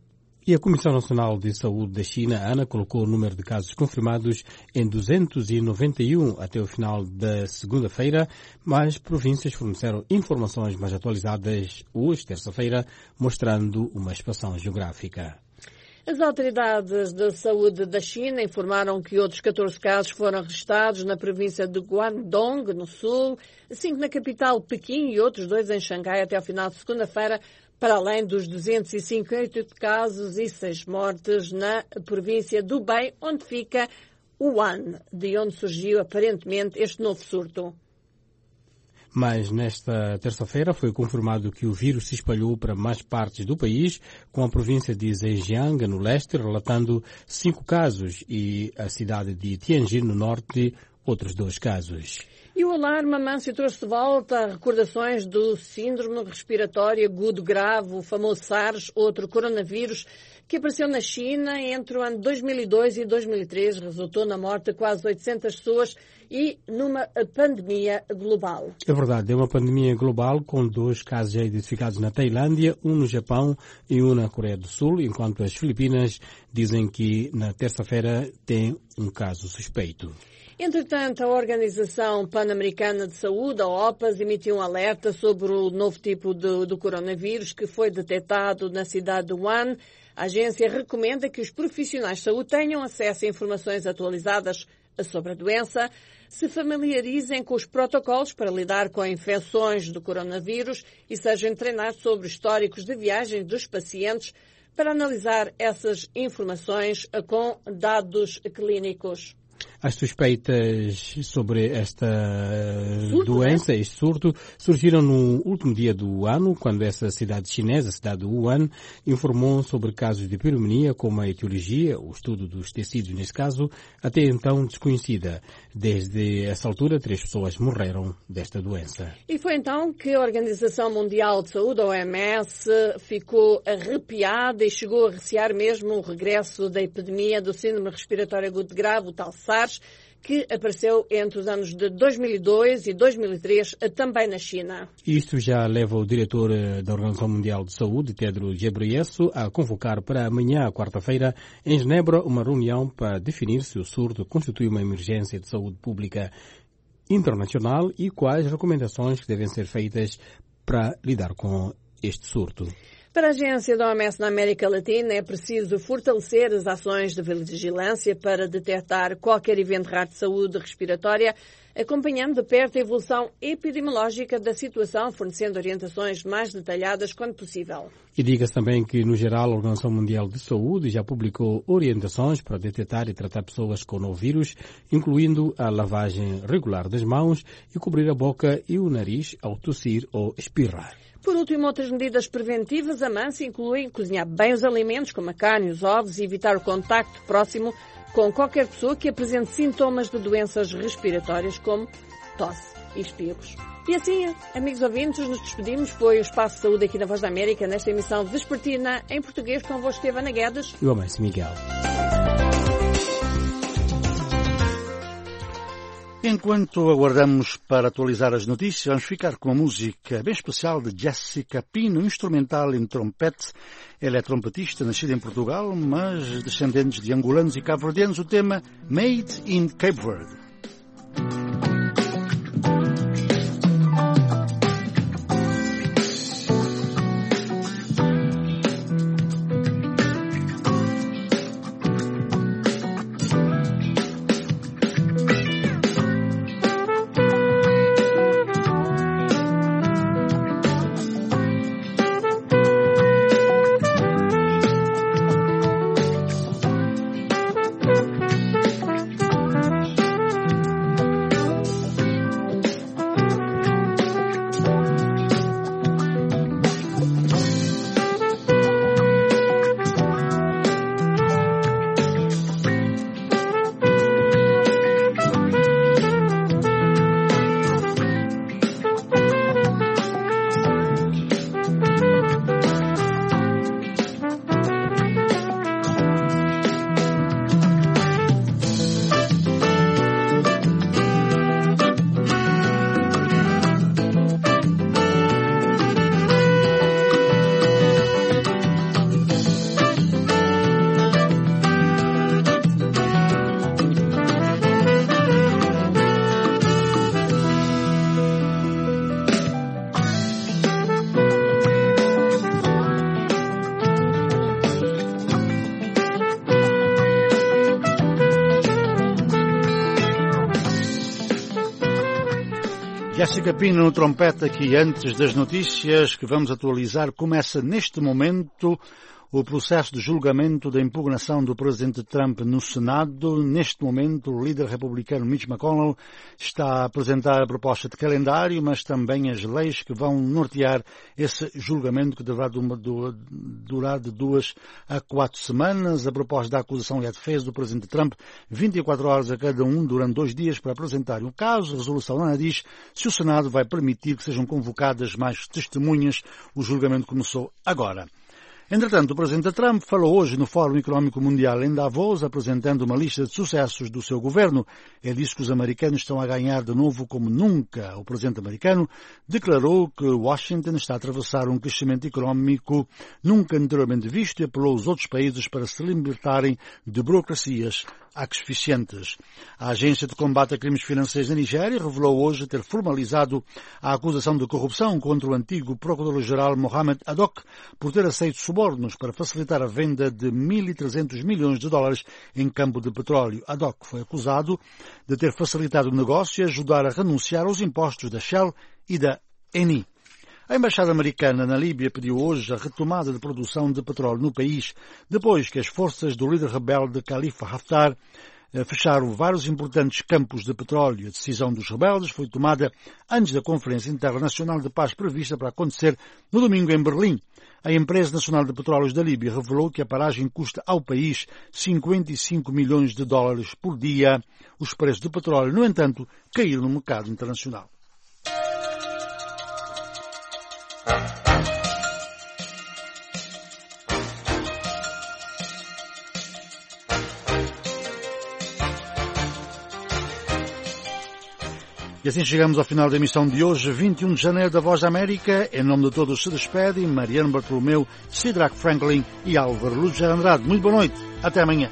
Speaker 1: E a Comissão Nacional de Saúde da China, Ana, colocou o número de casos confirmados em duzentos e noventa e um até o final da segunda-feira, mas províncias forneceram informações mais atualizadas hoje, terça-feira, mostrando uma expansão geográfica.
Speaker 12: As autoridades de saúde da China informaram que outros catorze casos foram registrados na província de Guangdong, no sul, cinco na capital Pequim e outros dois em Xangai até ao final de segunda-feira, para além dos duzentos e cinquenta e oito casos e seis mortes na província do Hubei, onde fica Wuhan, de onde surgiu aparentemente este novo surto.
Speaker 1: Mas nesta terça-feira foi confirmado que o vírus se espalhou para mais partes do país, com a província de Zhejiang, no leste, relatando cinco casos, e a cidade de Tianjin, no norte, outros dois casos.
Speaker 12: E o alarme, Mâncio, trouxe de volta recordações do síndrome respiratório agudo grave, o famoso SARS, outro coronavírus, que apareceu na China entre o ano dois mil e dois e dois mil e três, resultou na morte de quase oitocentas pessoas e numa pandemia global.
Speaker 1: É verdade, é uma pandemia global com dois casos já identificados na Tailândia, um no Japão e um na Coreia do Sul, enquanto as Filipinas dizem que na terça-feira tem um caso suspeito.
Speaker 12: Entretanto, a Organização Pan-Americana de Saúde, a O P A S, emitiu um alerta sobre o novo tipo de, do coronavírus que foi detectado na cidade de Wuhan. A agência recomenda que os profissionais de saúde tenham acesso a informações atualizadas sobre a doença, se familiarizem com os protocolos para lidar com infecções do coronavírus e sejam treinados sobre históricos de viagens dos pacientes para analisar essas informações com dados clínicos.
Speaker 1: As suspeitas sobre esta
Speaker 12: surto,
Speaker 1: doença,
Speaker 12: né?
Speaker 1: este surto, surgiram no último dia do ano, quando essa cidade chinesa, a cidade de Wuhan, informou sobre casos de pneumonia, como a etiologia, o estudo dos tecidos nesse caso, até então desconhecida. Desde essa altura, três pessoas morreram desta doença.
Speaker 12: E foi então que a Organização Mundial de Saúde, a O M S, ficou arrepiada e chegou a recear mesmo o regresso da epidemia do síndrome respiratório agudo grave, o tal SARS, que apareceu entre os anos de dois mil e dois e dois mil e três, também na China.
Speaker 1: Isto já leva o diretor da Organização Mundial de Saúde, Tedros Ghebreyesus, a convocar para amanhã, quarta-feira, em Genebra, uma reunião para definir se o surto constitui uma emergência de saúde pública internacional e quais recomendações que devem ser feitas para lidar com este surto.
Speaker 12: Para a agência da O M S na América Latina, é preciso fortalecer as ações de vigilância para detectar qualquer evento raro de saúde respiratória, acompanhando de perto a evolução epidemiológica da situação, fornecendo orientações mais detalhadas quando possível.
Speaker 1: E diga-se também que, no geral, a Organização Mundial de Saúde já publicou orientações para detectar e tratar pessoas com o novo vírus, incluindo a lavagem regular das mãos e cobrir a boca e o nariz ao tossir ou espirrar.
Speaker 12: Por último, outras medidas preventivas, a Mansa, incluem cozinhar bem os alimentos, como a carne e os ovos, e evitar o contacto próximo com qualquer pessoa que apresente sintomas de doenças respiratórias, como tosse e espirros. E assim, amigos ouvintes, nos despedimos. Foi o Espaço de Saúde aqui na Voz da América, nesta emissão vespertina em português, convosco esteve Ana Guedes
Speaker 1: e o Amâncio Miguel.
Speaker 6: Enquanto aguardamos para atualizar as notícias, vamos ficar com uma música bem especial de Jessica Pino, instrumental em trompete. Ela é trompetista, nascida em Portugal, mas descendentes de angolanos e cabo-verdianos. O tema Made in Cape Verde. Jessica Pino no trompete aqui antes das notícias que vamos atualizar. Começa neste momento o processo de julgamento da impugnação do presidente Trump no Senado. Neste momento, o líder republicano Mitch McConnell está a apresentar a proposta de calendário, mas também as leis que vão nortear esse julgamento, que deverá durar de duas a quatro semanas. A proposta da acusação e a defesa do presidente Trump, vinte e quatro horas a cada um, durante dois dias, para apresentar um caso. A resolução não diz se o Senado vai permitir que sejam convocadas mais testemunhas. O julgamento começou agora. Entretanto, o presidente Trump falou hoje no Fórum Económico Mundial em Davos, apresentando uma lista de sucessos do seu governo. Ele disse que os americanos estão a ganhar de novo como nunca. O presidente americano declarou que Washington está a atravessar um crescimento económico nunca anteriormente visto e apelou aos outros países para se libertarem de burocracias asfixiantes. A Agência de Combate a Crimes Financeiros da Nigéria revelou hoje ter formalizado a acusação de corrupção contra o antigo Procurador-Geral Mohamed Adok por ter aceito subornos para facilitar a venda de mil e trezentos milhões de dólares em campo de petróleo. Adok foi acusado de ter facilitado o negócio e ajudar a renunciar aos impostos da Shell e da Eni. A Embaixada Americana na Líbia pediu hoje a retomada de produção de petróleo no país, depois que as forças do líder rebelde Khalifa Haftar fecharam vários importantes campos de petróleo. A decisão dos rebeldes foi tomada antes da Conferência Internacional de Paz prevista para acontecer no domingo em Berlim. A Empresa Nacional de Petróleos da Líbia revelou que a paragem custa ao país cinquenta e cinco milhões de dólares por dia. Os preços do petróleo, no entanto, caíram no mercado internacional. E assim chegamos ao final da emissão de hoje, vinte e um de janeiro, da Voz da América. Em nome de todos se despedem Mariano Bartolomeu, Sidraque Franklin e Álvaro Luz Andrade. Muito boa noite. Até amanhã.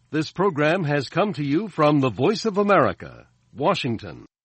Speaker 13: This program has come to you from the Voice of America, Washington.